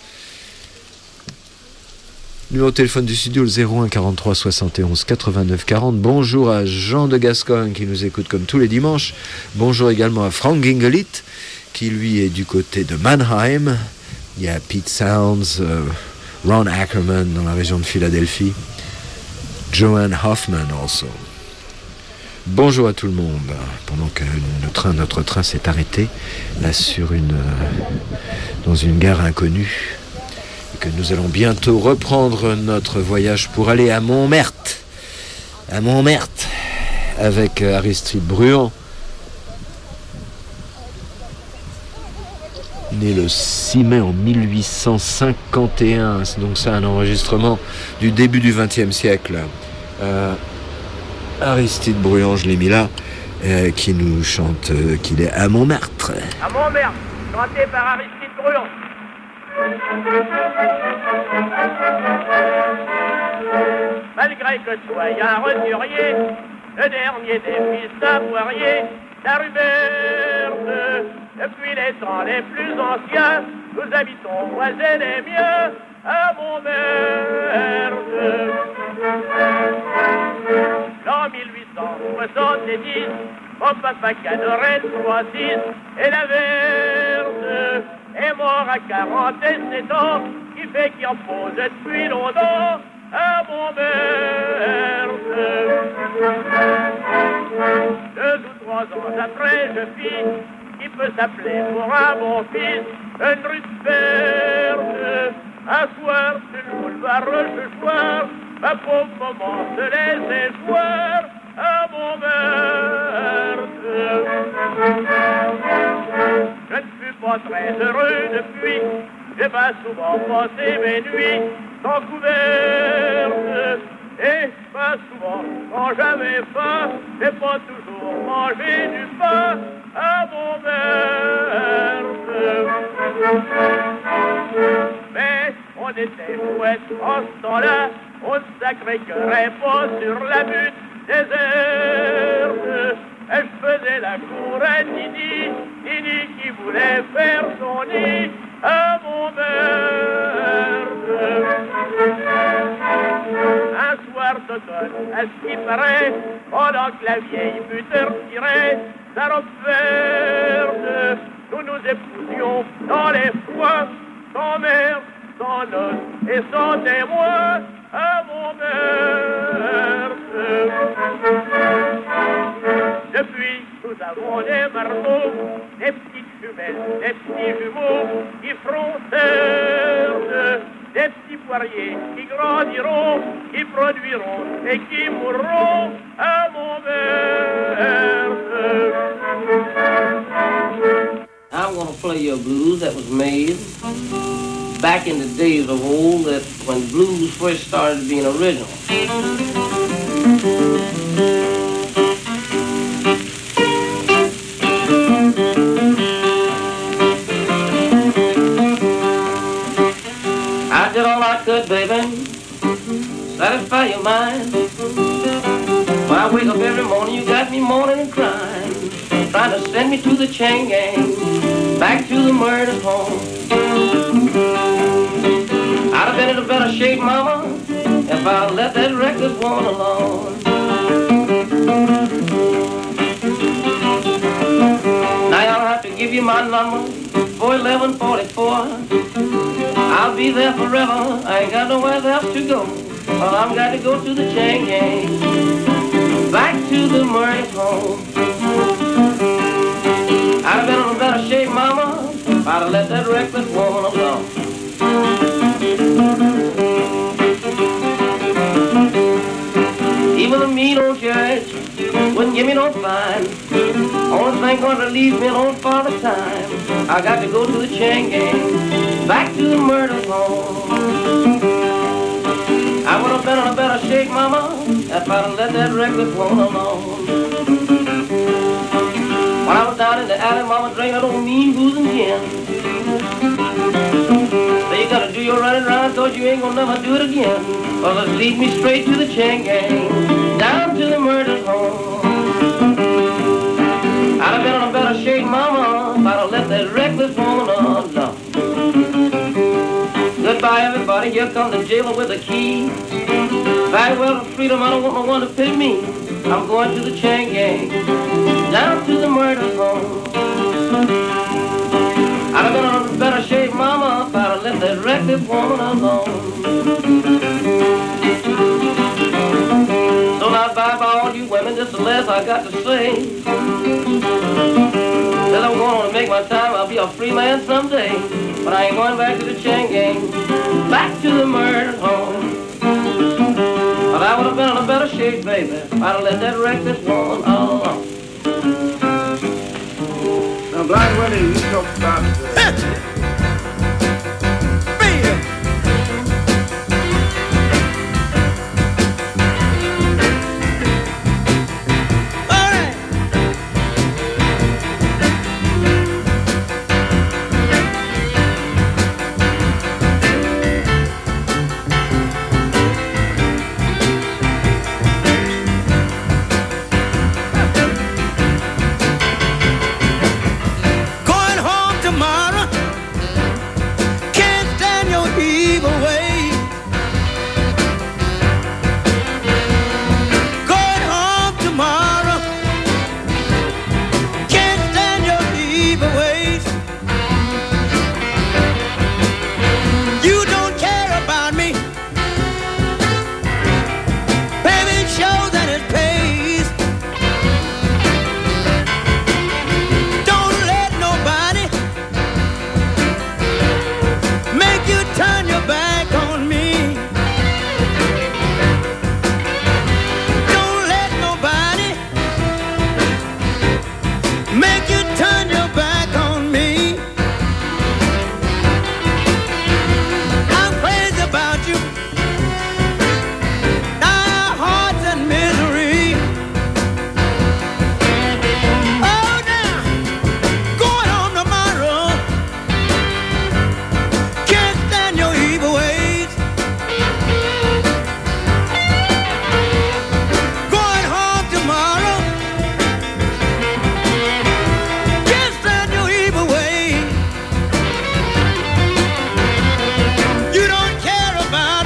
Numéro de téléphone du studio, le zéro un quarante-trois soixante et onze quatre-vingt-neuf quarante. Bonjour à Jean de Gascogne qui nous écoute comme tous les dimanches. Bonjour également à Frank Gingelit qui lui est du côté de Mannheim. Il y a Pete Sounds, euh, Ron Ackerman dans la région de Philadelphie, Joanne Hoffman also. Bonjour à tout le monde. Pendant que le train, notre train s'est arrêté là sur une, dans une gare inconnue et que nous allons bientôt reprendre notre voyage pour aller à Montmartre, à Montmartre avec Aristide Bruant, né le six mai en mille huit cent cinquante et un. C'est donc ça un enregistrement du début du vingtième siècle. Euh, Aristide Bruant, je l'ai mis là, euh, qui nous chante euh, qu'il est à Montmartre. À Montmartre, chanté par Aristide Bruant. Malgré que soit un roturier, le dernier des fils d'un poirier, la rue Berthe, depuis les temps les plus anciens, nous habitons voisins les mieux à Montmartre. En mille huit cent soixante-dix, mon papa Cadoret trois six et la Verte est mort à quarante-sept ans, qui fait qu'il en pose depuis longtemps à Montmartre. Deux ou trois ans après, je fis qui peut s'appeler pour un bon fils une rue de Verte. Un soir, sur le boulevard Rochechouart, ma pauvre maman se laissait voir à Montmartre. Je ne fus pas très heureux depuis, j'ai pas souvent passé mes nuits sans couverte. Et pas souvent, quand j'avais faim, j'ai pas toujours mangé du pain à Montmartre. Mais on était chouette en ce temps-là, on ne s'accréquerait pas sur la butte déserte. Et je faisais la cour à Nini, Nini qui voulait faire son nid à Montmartre. Un soir d'automne, à ce qui paraît, pendant que la vieille butte retirait sa robe verte, nous nous épousions dans les foins, sans mère, sans noces et sans témoins à Montmartre. Depuis, nous avons des marmots, des petites jumelles, des petits jumeaux qui feront terre, des petits poiriers qui grandiront, qui produiront et qui mourront à Montmartre. I want to play you a blues that was made back in the days of old, that when blues first started being original. I did all I could, baby, satisfy your mind. When I wake up every morning, you got me moaning and crying, trying to send me to the chain gang, back to the murder home. I'd have been in a better shape, mama, if I'd let that reckless woman alone. Now I'll have to give you my number, four eleven forty-four. I'll be there forever, I ain't got nowhere else to go. Well, I've got to go to the chain gang, back to the murder home. I'd have been in a better shape, mama, if I'd have let that reckless woman alone. Even the mean old church wouldn't give me no fine. Only thing gonna leave me alone for the time, I got to go to the chain gang, back to the murder home. I would have been in a better shape, mama, if I'd have let that reckless woman alone. When I was down in the alley, mama drank that old mean booze and gin. So you gotta do your running round, thought you ain't gonna never do it again. Well, let's lead me straight to the chain gang, down to the murder home. I'd have been in a better shape, mama, if I'd have let that reckless woman alone. Goodbye, everybody, here comes the jailer with the key. Farewell to freedom, I don't want no one to pity me. I'm going to the chain gang, down to the murder home. I'd have been in a better shape, mama, if I'd have let that reckless attractive woman alone. So now bye bye all you women, just the last I got to say. Said I'm going to make my time, I'll be a free man someday. But I ain't going back to the chain gang, back to the murder home. But I would have been in a better shape, baby, if I'd have let that reckless woman alone. Now, Blind Willie, you talk about uh, about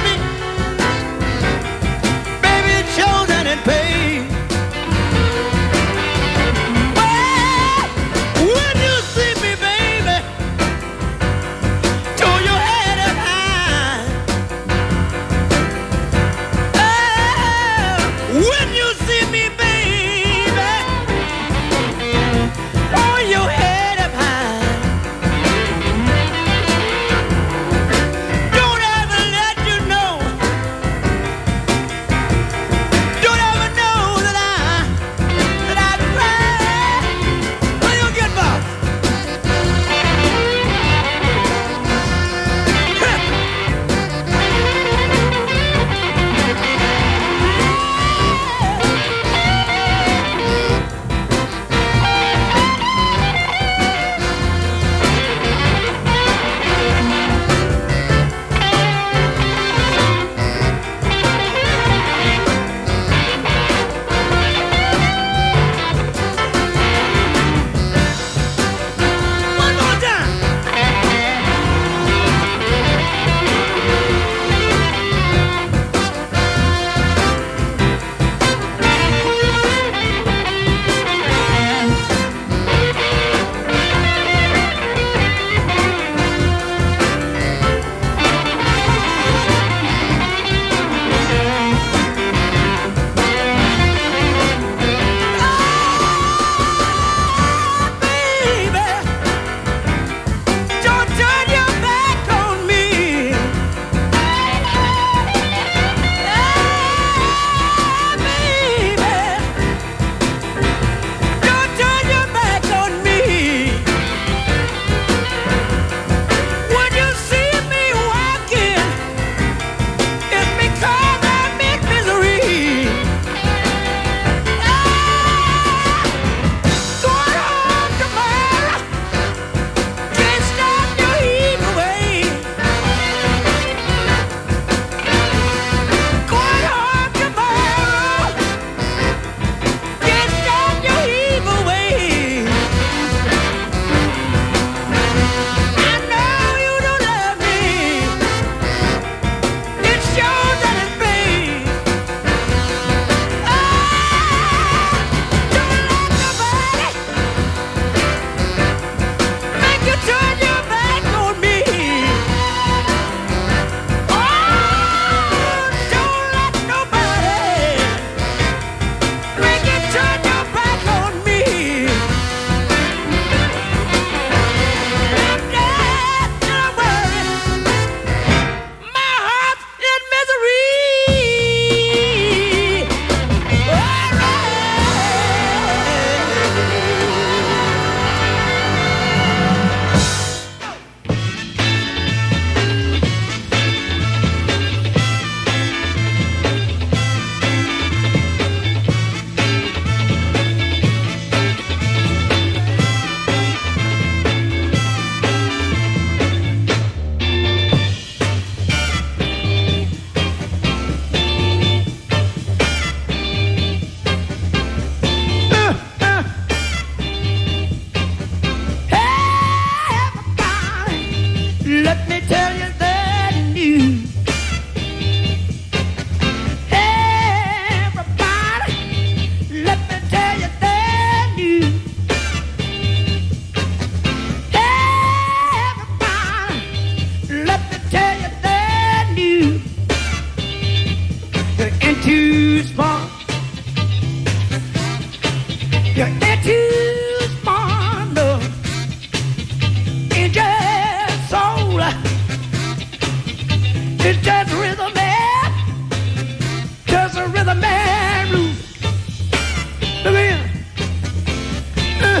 It's just rhythm man, just a rhythm man blues. Look here. Uh.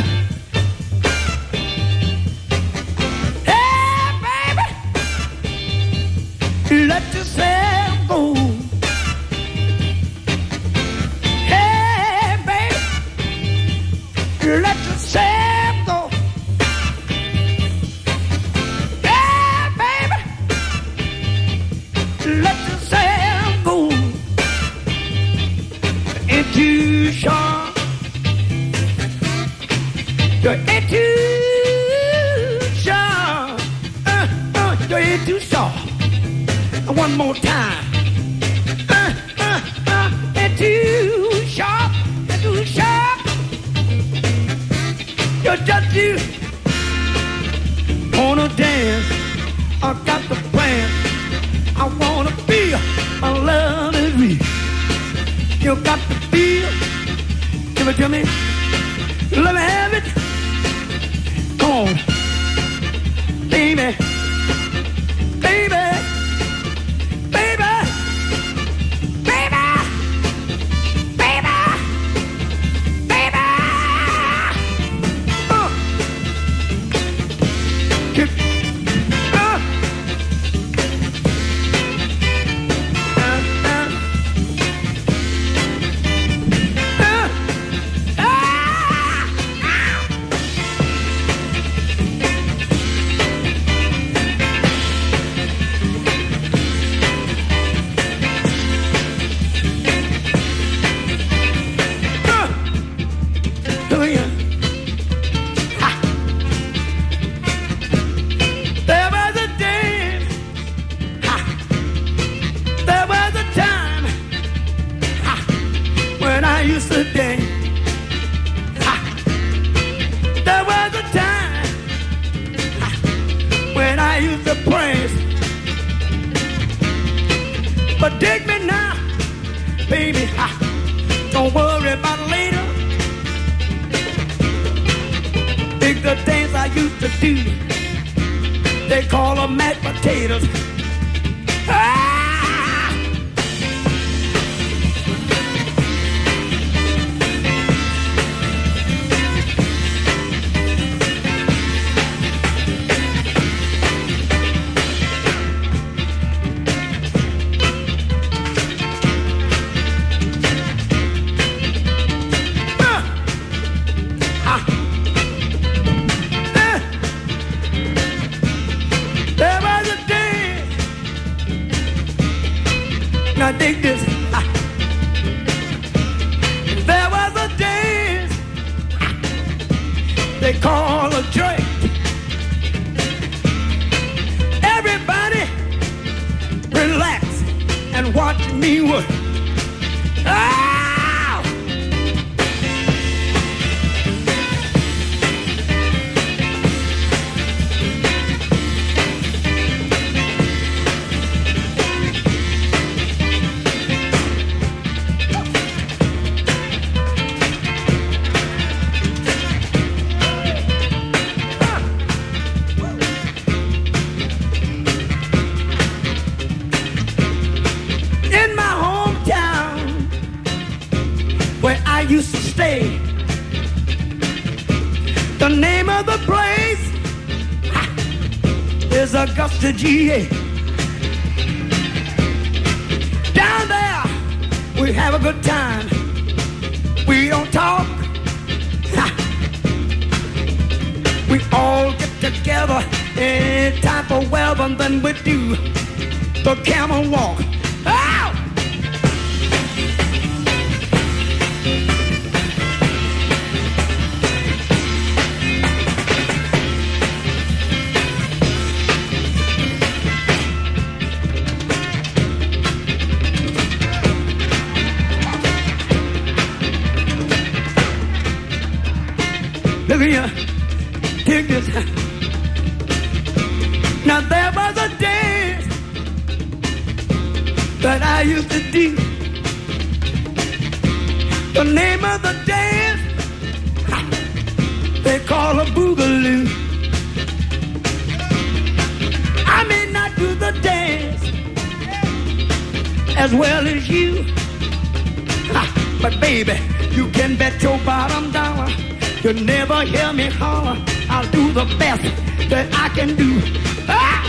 Hey, baby, let yourself go. Hey, baby, let yourself go. Hey, baby, let yourself go. Ain't too sharp. You're ain't too sharp. Uh, uh, you're ain't too sharp. One more time. Uh, uh, uh, ain't too sharp. Ain't too sharp. You're just you. Wanna dance? I got the plan. I wanna feel my love is real. You got to feel. Give it to me. Let me have it. Come on, baby, baby, baby, baby, baby, baby. Uh. Get, uh. Uh, uh. Uh. Ah. There was a day, ha. There was a time, ha, when I used to dance. Ha. There was a time, ha, when I used to praise. But dig me now, baby, ha. Don't worry about later. Dig the things I used to do. They call them mashed potatoes. Ah! There was a day. Now dig this. Ah. There was a day. Ah. They call a joy. Everybody relax and watch me work. Ah! In my hometown, where I used to stay, the name of the place ha, is Augusta, G A. Down there, we have a good time. We don't talk. Ha. We all get together any time for weather, and then we do the camel walk. Ow! Look here, take this. Now there was a dance that I used to do. The name of the dance ha, they call a boogaloo. I may not do the dance as well as you. Ha, but baby, you can bet your bottom dollar you'll never hear me holler. I'll do the best that I can do. Ah!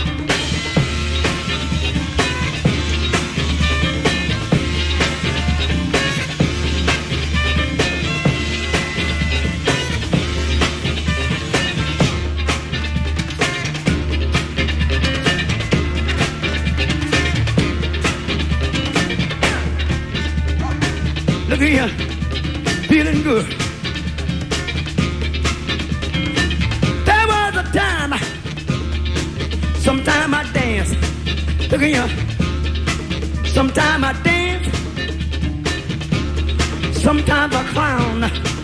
Look here, feeling good. There was a time, sometime I dance. Look here, sometime I dance, sometimes I clown.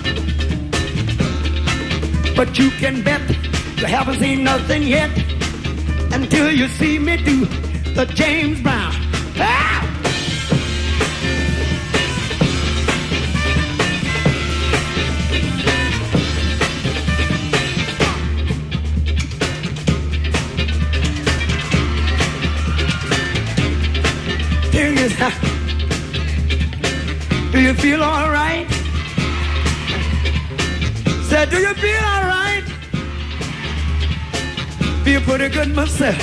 But you can bet you haven't seen nothing yet until you see me do the James Brown. Ah! Do you feel all right? Said, do you feel all right? Feel pretty good myself.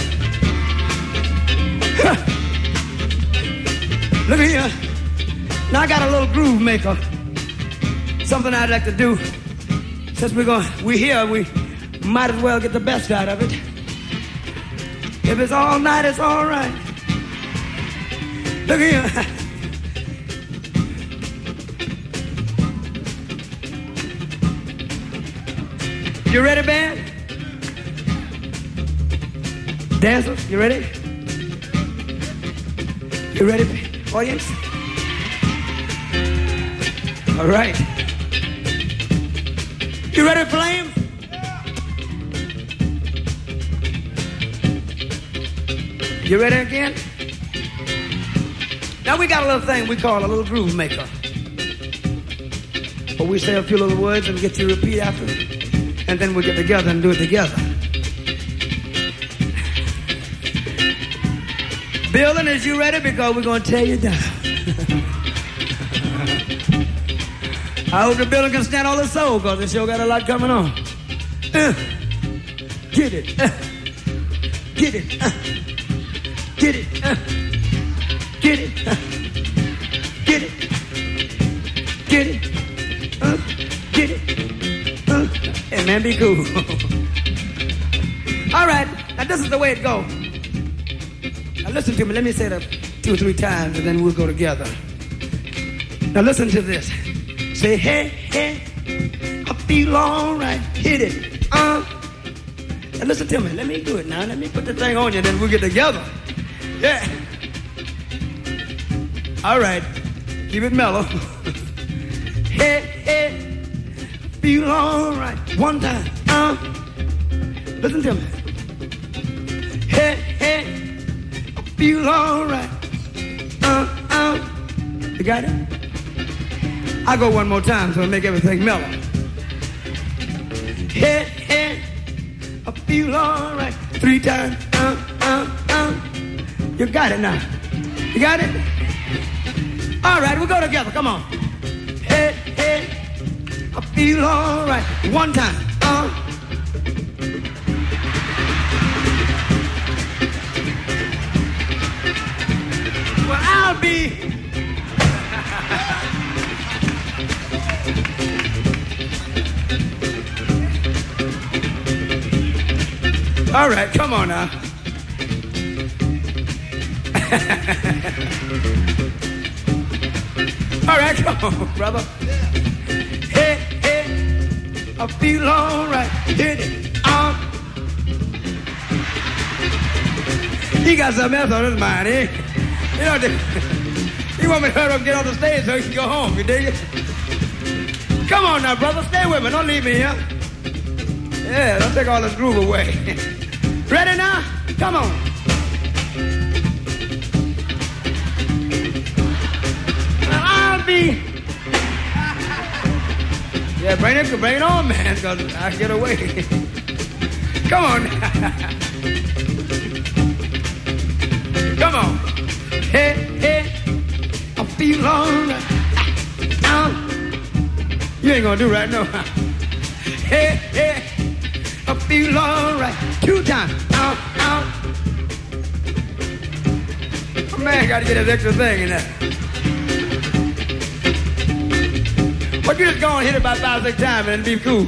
Look at here. Now I got a little groove maker. Something I'd like to do. Since we're going, we're here, we might as well get the best out of it. If it's all night, it's all right. Look here. You ready, band? Dancers, you ready? You ready, audience? All right. You ready, Flame? You ready again? Now we got a little thing we call a little groove maker. But we say a few little words and get you to repeat after me. And then we'll get together and do it together. Building, is you ready? Because we're going to tear you down. I hope the building can stand all the soul, because it sure got a lot coming on. Uh, get it. Uh, get it. Uh, get it. Uh, get it. Uh, get it. Get it. Uh, get it. Uh, hey, man, be cool. All right. Now, this is the way it goes. Now, listen to me. Let me say that two or three times, and then we'll go together. Now, listen to this. Say, hey, hey, I feel all right. Hit it. Uh. Now, listen to me. Let me do it now. Let me put the thing on you, and then we'll get together. Yeah. All right. Keep it mellow. Hey, hey, feel all right. One time. Uh. Listen to me. Hey, hey, I feel all right. Uh, uh. You got it? I'll go one more time so I make everything mellow. Hey, hey, I feel all right. Three times. Uh, uh, uh. You got it now. You got it? All right, we'll go together. Come on. Hey, hey, I feel all right. One time. Uh. Well, I'll be... All right, come on now. All right, come on, brother. Hey, hey, I feel all right. Hit it. Uh. He got something else on his mind, eh? You know, he want me to hurry up and get off the stage so he can go home, you dig it? Come on now, brother. Stay with me. Don't leave me here. Yeah, don't take all this groove away. Ready now? Come on. I'll be... Yeah, bring it, bring it on, man, because I'll get away. Come on. Come on. Hey, hey. you ain't gonna do right now. Hey, hey, I feel alright. Two times. Out, out. Man, gotta get that extra thing in there. But you just go and hit it about five, six times and be cool.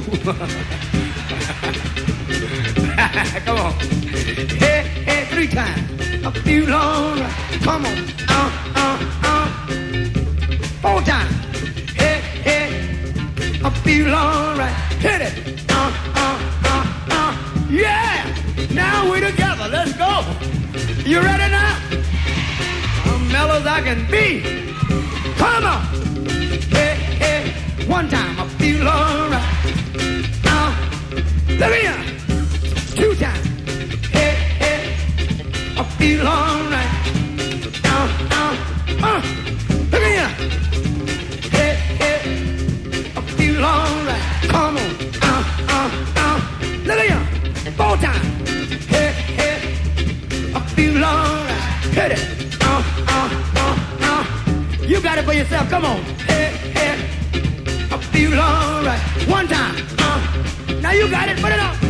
Come on. Hey, hey, three times. I feel alright. Come on. Uh, uh, uh. Four times. Hey, hey, I feel alright. Hit it. Uh, uh, uh, uh. Yeah. Now we're together. Let's go. You ready now? I'm mellow as I can be. Come on. Hey, hey. One time I feel alright. Uh, let me in. Two times. Hey, hey. I feel alright. Uh, uh, uh. Let me in. Hey, hey. I feel alright. Come on. Uh, uh, uh. Let me in. Four times. Hey, hey. I feel alright. Hit it. Uh, uh, uh, uh. You got it for yourself. Come on. Hey, hey. I feel alright. One time. Uh. Now you got it. Put it up.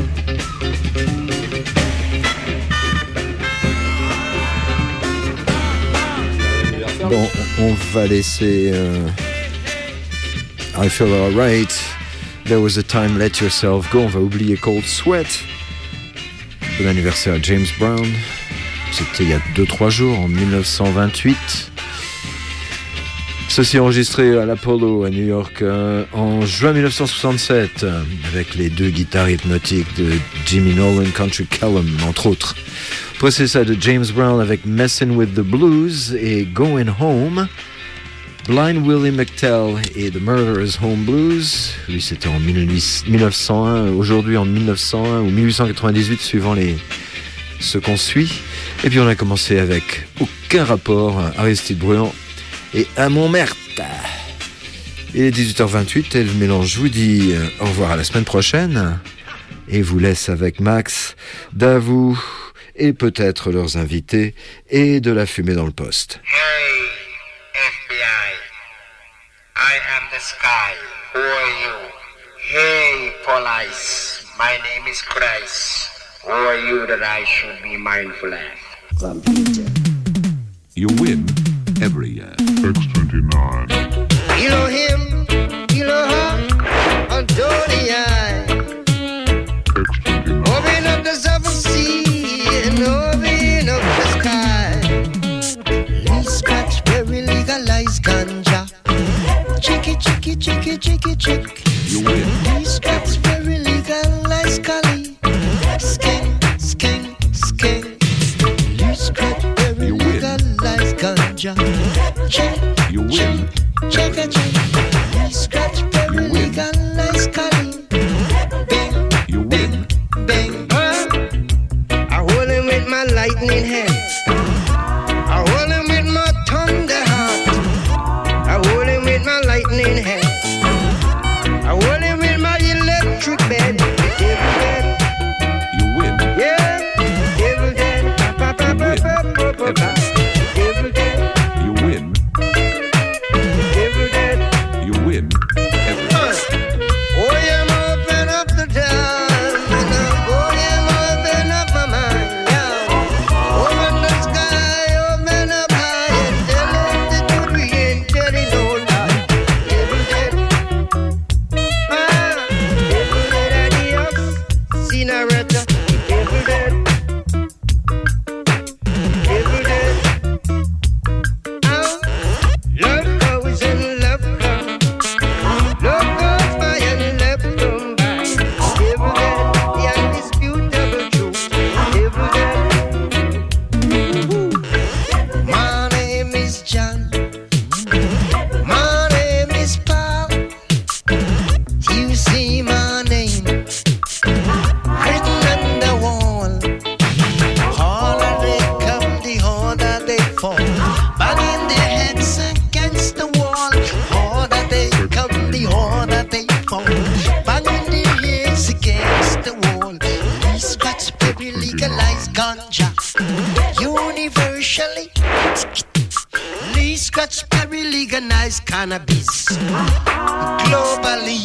Bon, on va laisser euh, I Feel Alright. There Was a Time, Let Yourself Go. On va oublier Cold Sweat. Bon anniversaire à James Brown. C'était il y a deux trois jours, en dix-neuf cent vingt-huit. Ceci enregistré à l'Apollo à New York euh, en juin dix-neuf cent soixante-sept, euh, avec les deux guitares hypnotiques de Jimmy Nolan, Country Callum, entre autres. Après ça de James Brown avec Messin' with the Blues et Going Home. Blind Willie McTell et The Murderers Home Blues. Lui, c'était en dix-neuf cent un, aujourd'hui en dix-neuf cent un ou dix-huit cent quatre-vingt-dix-huit, suivant les ce qu'on suit. Et puis on a commencé avec aucun rapport, Aristide Bruand et à Montmartre. Il est dix-huit heures vingt-huit et le mélange vous dit au revoir à la semaine prochaine et vous laisse avec Max, Davout et peut-être leurs invités et de la fumée dans le poste. Hey, F B I, I am the sky, who are you? Hey, police, my name is Christ, who are you that I should be mindful of? Computer. You win every year. X twenty-nine. Elohim, Elohim, Adonai. X twenty-nine. Open up the seven sea and open up the sky. Let's scratch very legalized ganja. Chicky, chicky, chicky, chicky, chick. You win. Let's scratch very legalized Cali. Skin, skin, skin. Let's scratch very legalized ganja. Check, you win. Check, check, check. Scratch very legalized Cali. Bing, you win. Bing, uh, I hold him with my lightning hand. I hold him with my thunder heart. I hold him with my lightning hand. I hold him with my electric bed. Devil dead. You win. Yeah, devil dead. Pa, pa, pa, pa, pa, pa, pa, pa. Devil dead. You win. Devil dead. You win every year. Oh, yeah, open up the town. Oh, yeah, open up my mind. Yeah. Open the sky, open up high, and tell it the truth. We ain't telling no lie. Devil dead. Ah, devil dead. Adios, Senorita. Devil dead. Devil dead. Ah, love goes and love comes. Love goes by and love comes by. Devil dead, the undisputable truth. Devil dead. Woo. My name is John. My name is Paul. You see my name written on the wall. Harder they come, the harder they fall. Banging their heads against the wall. Harder they come, the harder they fall. Banging their heads against the wall. We scratch baby legalized ganja universally. Lee scratch very legalized cannabis globally.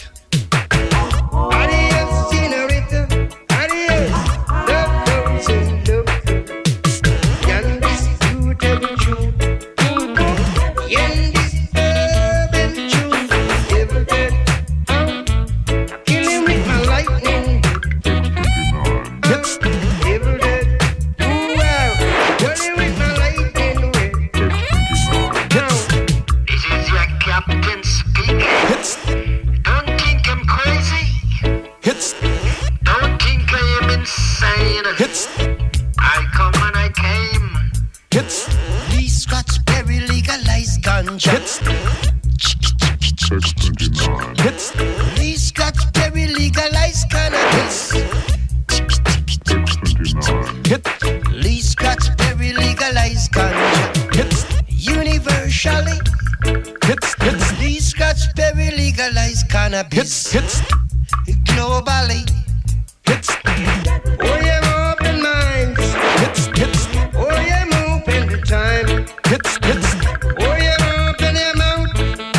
Adios, senorita. Adios, love comes in love. And this you tell the truth. And this urban truth. Every day, killing with my lightning. Every day, ooh, wow, killing with my lightning. Now, This is your captain speaking. Don't think I'm crazy. Don't think I am insane. I come and I came. Lee Scott's very legalized ganja. Lee Scott's very legalized cannabis. Lee Scott's very legalized ganja. Universally. Lee Scott's very legalized cannabis. Globally. Oh, yeah, open minds. Oh, yeah, moving the time. Oh, yeah, open your mouth.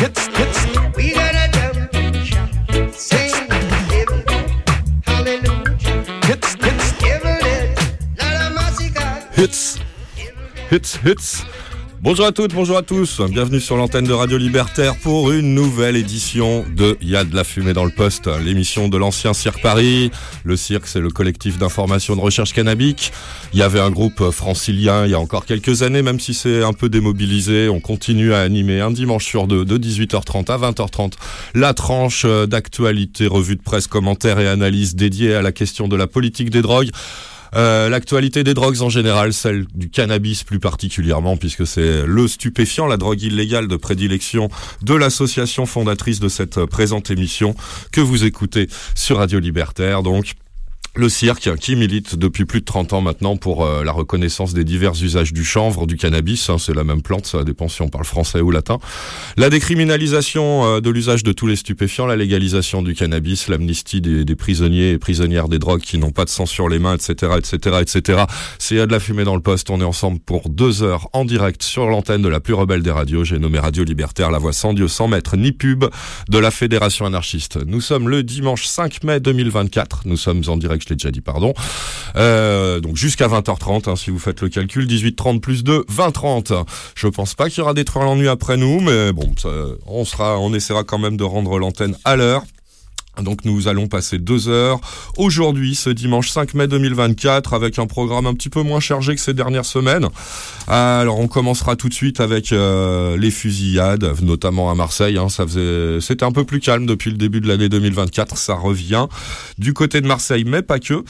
We gotta jump, shout, sing, every hallelujah. Every day, la musica. Hits, hits, hits. Bonjour à toutes, bonjour à tous. Bienvenue sur l'antenne de Radio Libertaire pour une nouvelle édition de Il y a de la fumée dans le poste, l'émission de l'ancien Cirque Paris. Le Cirque, c'est le collectif d'information de recherche cannabique. Il y avait un groupe francilien il y a encore quelques années, même si c'est un peu démobilisé. On continue à animer un dimanche sur deux, de dix-huit heures trente à vingt heures trente, la tranche d'actualité, revue de presse, commentaires et analyses dédiées à la question de la politique des drogues. Euh, l'actualité des drogues en général, celle du cannabis plus particulièrement, puisque c'est le stupéfiant, la drogue illégale de prédilection de l'association fondatrice de cette présente émission que vous écoutez sur Radio Libertaire, donc le Cirque, qui milite depuis plus de trente ans maintenant pour euh, la reconnaissance des divers usages du chanvre, du cannabis, hein, c'est la même plante, ça dépend si on parle français ou latin, la décriminalisation euh, de l'usage de tous les stupéfiants, la légalisation du cannabis, l'amnistie des, des prisonniers et prisonnières des drogues qui n'ont pas de sang sur les mains, et cetera, et cetera, et cetera. C'est à de la fumée dans le poste, on est ensemble pour deux heures en direct sur l'antenne de la plus rebelle des radios, j'ai nommé Radio Libertaire, la voix sans Dieu, sans maître, ni pub de la Fédération anarchiste. Nous sommes le dimanche cinq mai deux mille vingt-quatre, nous sommes en direct, je l'ai déjà dit, pardon. Euh, donc jusqu'à vingt heures trente, hein, si vous faites le calcul, dix-huit trente plus deux, vingt trente. Je pense pas qu'il y aura des trains l'ennui après nous, mais bon, ça, on sera, on essaiera quand même de rendre l'antenne à l'heure. Donc nous allons passer deux heures aujourd'hui, ce dimanche cinq mai deux mille vingt-quatre, avec un programme un petit peu moins chargé que ces dernières semaines. Alors on commencera tout de suite avec euh, les fusillades, notamment à Marseille. Hein, ça faisait, c'était un peu plus calme depuis le début de l'année deux mille vingt-quatre. Ça revient du côté de Marseille, mais pas que.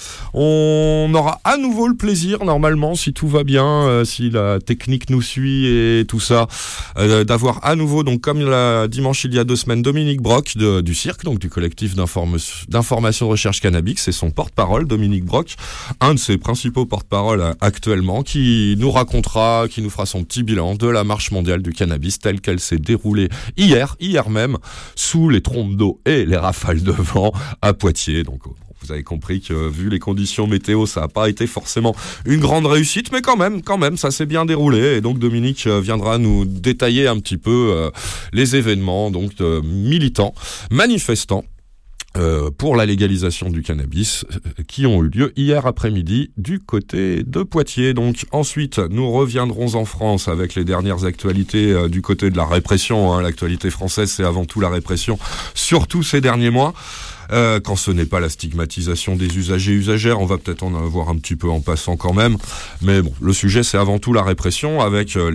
On aura à nouveau le plaisir, normalement, si tout va bien, euh, si la technique nous suit et tout ça, euh, d'avoir à nouveau, donc comme la dimanche il y a deux semaines, Dominique Brock de, du Cirque, donc du collectif d'information de recherche cannabique, c'est son porte-parole, Dominique Brock, un de ses principaux porte-parole actuellement, qui nous racontera, qui nous fera son petit bilan de la marche mondiale du cannabis telle qu'elle s'est déroulée hier, hier même, sous les trompes d'eau et les rafales de vent à Poitiers. Donc vous avez compris que vu les conditions météo, ça n'a pas été forcément une grande réussite, mais quand même, quand même, ça s'est bien déroulé. Et donc Dominique viendra nous détailler un petit peu euh, les événements, donc de militants, manifestants, Euh, pour la légalisation du cannabis euh, qui ont eu lieu hier après-midi du côté de Poitiers. Donc ensuite, nous reviendrons en France avec les dernières actualités euh, du côté de la répression. Hein. L'actualité française, c'est avant tout la répression, surtout ces derniers mois. Euh, quand ce n'est pas la stigmatisation des usagers et usagères, on va peut-être en avoir un petit peu en passant quand même. Mais bon, le sujet, c'est avant tout la répression avec euh,